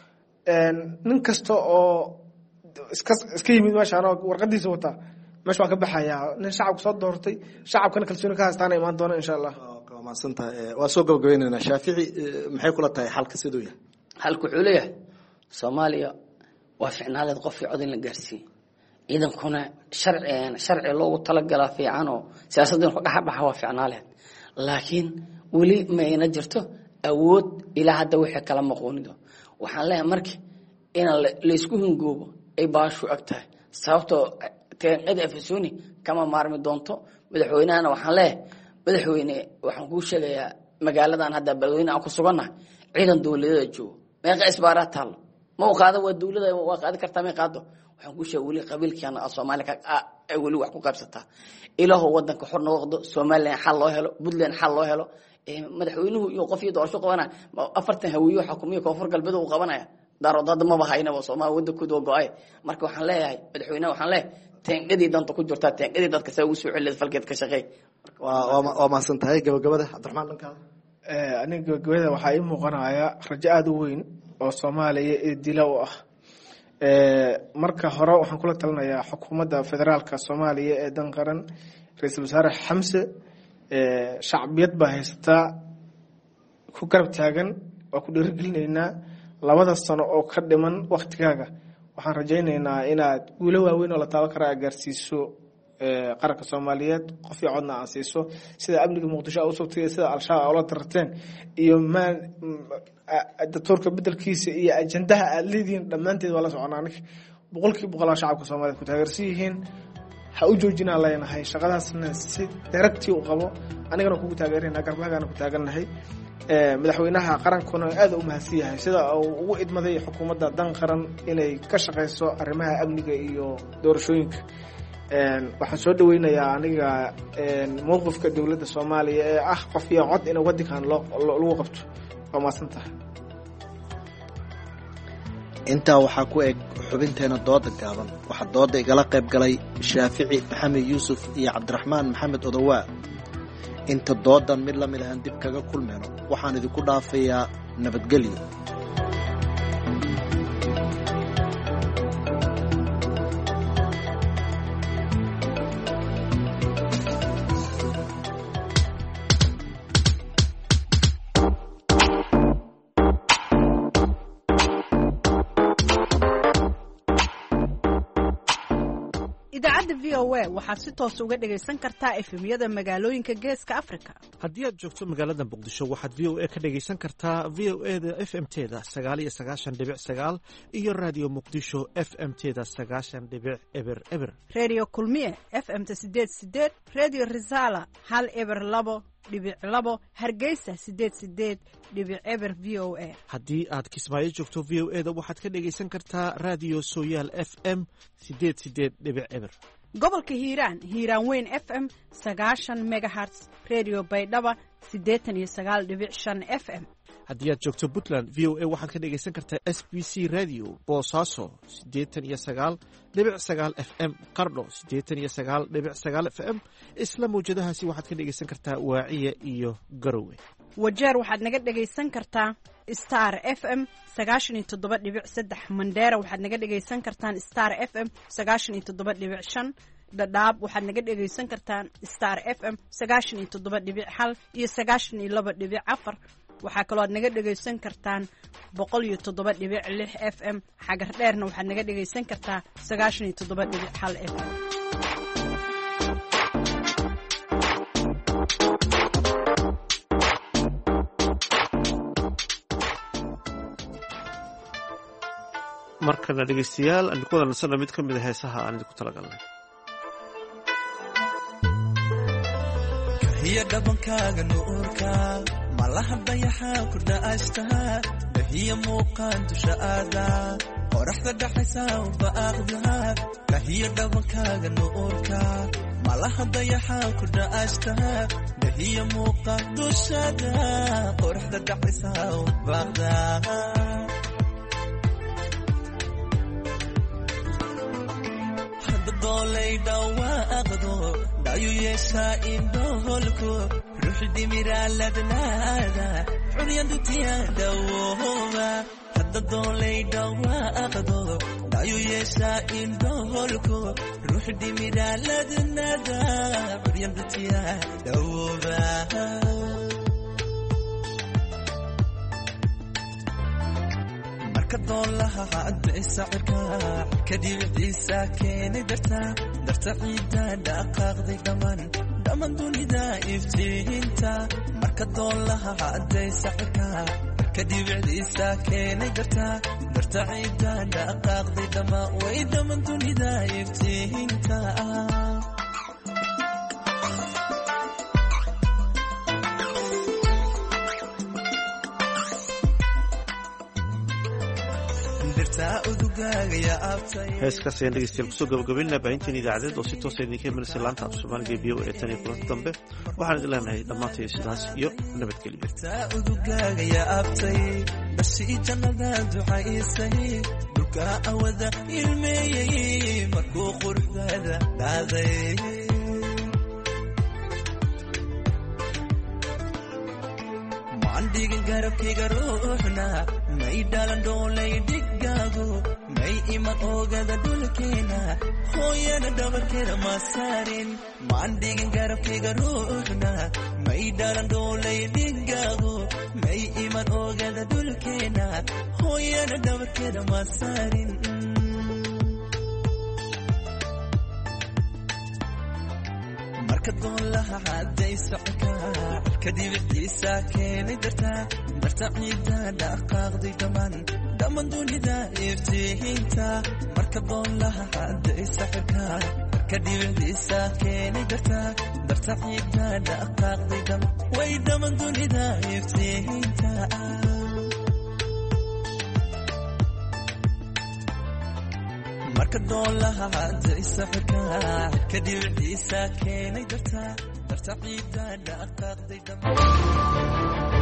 nin kasto oo iska yimid meeshaan warqadiisa wata meesha waa ka baxaya nin shacabku soo doortay shacabkana kalsooni ka haystaan imaan doona insha Allah maasanta waa soo gabagabeynayna Shaafici maxay kula tahay xalka sidoo yahay halku wuxuu leeyahay Soomaaliya waa ficnaaleed qof cod in la gaarsiiyo ciidankuna sharci loogu talagalay fiican oo siyaasadda ku dhaxbaxa waa ficnaaleed laakiin wali ma ina jirto awood ilaa hadda wixii kala maqoonido waxaan leeyahay markii in la isku hingoobo ay baashu agtahay sababtoo teeqada afsooni kama maarmi doonto madaxweynahana waxaan leeyahay madaxweyne waxaan ku sheegayaa magaaladan hadda balweyne aan ku suganahay ciidan dawladeed joogo meeqa isbaaraad taalo ma u qaado waa dawladda waa qaadi kartaa ma qaado waxaan ku sheegay wali qabiilkana Soomaaliya ay wali wax ku qaybsataa ilaahu wadanka xor noqdo Soomaaliya xal loo helo Puntland xal loo helo madaxweynuhu iyo qof iyo doorasho qabanaa 40 hawiyo xukuumiye koonfur galbeed uu qabanaya daaroodada ma bahayna Soomaaliya wadankooda go'ay marka waxaan leeyahay madaxweynaha waxaan leeyahay teengadi danta ku jirta teengadi dadka saa ugu soo celiyay falkeed ka shaqeey waa maasan tahay gabagabada Cabdiraxmaan dhankaada aniga gabagabada waxa ay muuqanaya rajo aad u weyn oo Soomaaliya ee dila u ah marka hore waxaan kula talinayaa xukuumadda federaalka Soomaaliya ee dan qaran ra'iisul wasaare Xamse shacbiyad baa haysta ku garab taagan oo ku dhiirigelinaynaa 2 sano oo ka dhiman waqtigaaga waxaan rajaynaynaa inaad guulo waaweyn oo la taaban karo gaarsiiso qaranka Soomaaliyeed qof iyo codna aan siiso sida amniga Muqdisho oo soo tagay sida al-shabaab oo la tarteen iyo dastuurka bedelkiisa iyo ajandaha aad leediin dhamaanteed waa la soconaa aniga 100% shacabka Soomaaliyeed ku taageersan yihiin ha u joojinaa leenahay shaqadaasna si directi u qabo anigana kugu taageerina garbahagana ku taaganahay madaxweynaha qarankuna aad u mahadsan yahay sida uu ugu idmaday xukuumadda dan qaran inay ka shaqeyso arrimaha amniga iyo doorashooyinka waxaan soo dhaweynayaa aniga mowqifka dowladda soomaaliya ee ah qof iyo cod in wadankan lagu qabto. waa mahadsantahay. intaa waxaa ku eg xubinteena dooda gaaban. waxaa dooda igala qayb galay shaafici maxamed yuusuf iyo cabdiraxmaan maxamed odowaa. inta doodan mid la mid ahaan dib kaga kulmayno waxaan idinku dhaafayaa nabadgelyo. waxaad si toos uga dhagaysan kartaa efemyada magaalooyinka geeska Afrika. haddii aad joogto magaalada Muqdisho waxaad VOA ka dhagaysan kartaa VOA-da FM-teeda 99.9 iyo Radio Muqdisho FM-teeda 90.0. Radio Kulmiye FM-ta 88, Radio Risala 102.2, Hargeysa 88.0 VOA. haddii aad Kismaayo joogto VOA-da waxaad ka dhagaysan kartaa Radio Sooyaal FM 88.0. gobolka hiiraan weyn FM 90 megahertz, Radio Baydhaba 89.5 FM. haddii aad joogto Puntland VOA waxaad ka dhagaysan kartaa SBC Radio Boosaaso 89.9 FM, Qardho 89.9 FM. isla mawjadahaasi waxaad ka dhagaysan kartaa Waaciya iyo Garowe. wajeer waxaad naga dhagaysan kartaa Star FM 97.3, Mandera waxaad naga dhagaysan kartaan Star FM 97.5, Dadaab waxaad naga dhagaysan kartaan Star FM 97.1 iyo 92.4. waxaa kaloo aad naga dhagaysan kartaan 107.6 FM. xagar dheerna waxaad naga dhagaysan kartaa 97.1 FM. markana dhegaystayaal aan ku wada nasanno mid ka mid a heesaha aan idinku talagalnay. kahiya dhabankaaga nuurka malaha dayaxaa ku dha'ashtaa dahiya muuqaan dusha aada qoraxda dhaxaysa ubaaqda. kahiya dhabankaaga nuurka malaha dayaxaa ku dha'ashtaa dahiya muuqaan dushada qoraxda dhaxaysa ubaaqda. dolay dhawaaqdo dhayu yeeshaa indhoholku ruuxi dhimiraaladnaada xunyandutia dhawooba. hadda dolay dhawaaqdo dhayu yeeshaa indhoholku ruuxi dhimiraaladnaada xunyandutia dhawooba. marka doolaha cadaysa cirka kadibciisa keenay darta ciidda dhaqaaqday dhammaan dunida iftiinta. marka doolaha cadaysa cirka kadibciisa keenay darta ciidda dhaqaaqday dhammaan dunida iftiinta. heeskaas ayaan dhegeystayaal kusoo gabagabaynaa baahinteen idaacadeed oo si toosa idinka imanaysa laanta af soomaaliga ee VOA tan iyo kulanti dambe. waxaan idin leenahay dhammaantay sidaas iyo nabadgelyo. andhigan garabkayga ruuxna may dhalan dhoolay dhigaago may iman oogada dhulkeena hooyana dhabarkeeda ma saarin. maandhigan garabkayga ruuxna may dhalan dhoolay dhigaago may iman oogada dhulkeena hooyana dhabarkeeda ma saarin. marka doolaha cadaysa cirka kadibciisa keenay darta ciidda dhaqaaqday dhammaan dunida iftiinta. marka doolaha cadaysa cirka kadibciisa keenay darta ciidda dhaqaaqday dhammaan dunida iftiinta. marka doolaha cadaysa xirka kadibciisa keenay darta ciida dhaqaaqday dhammaan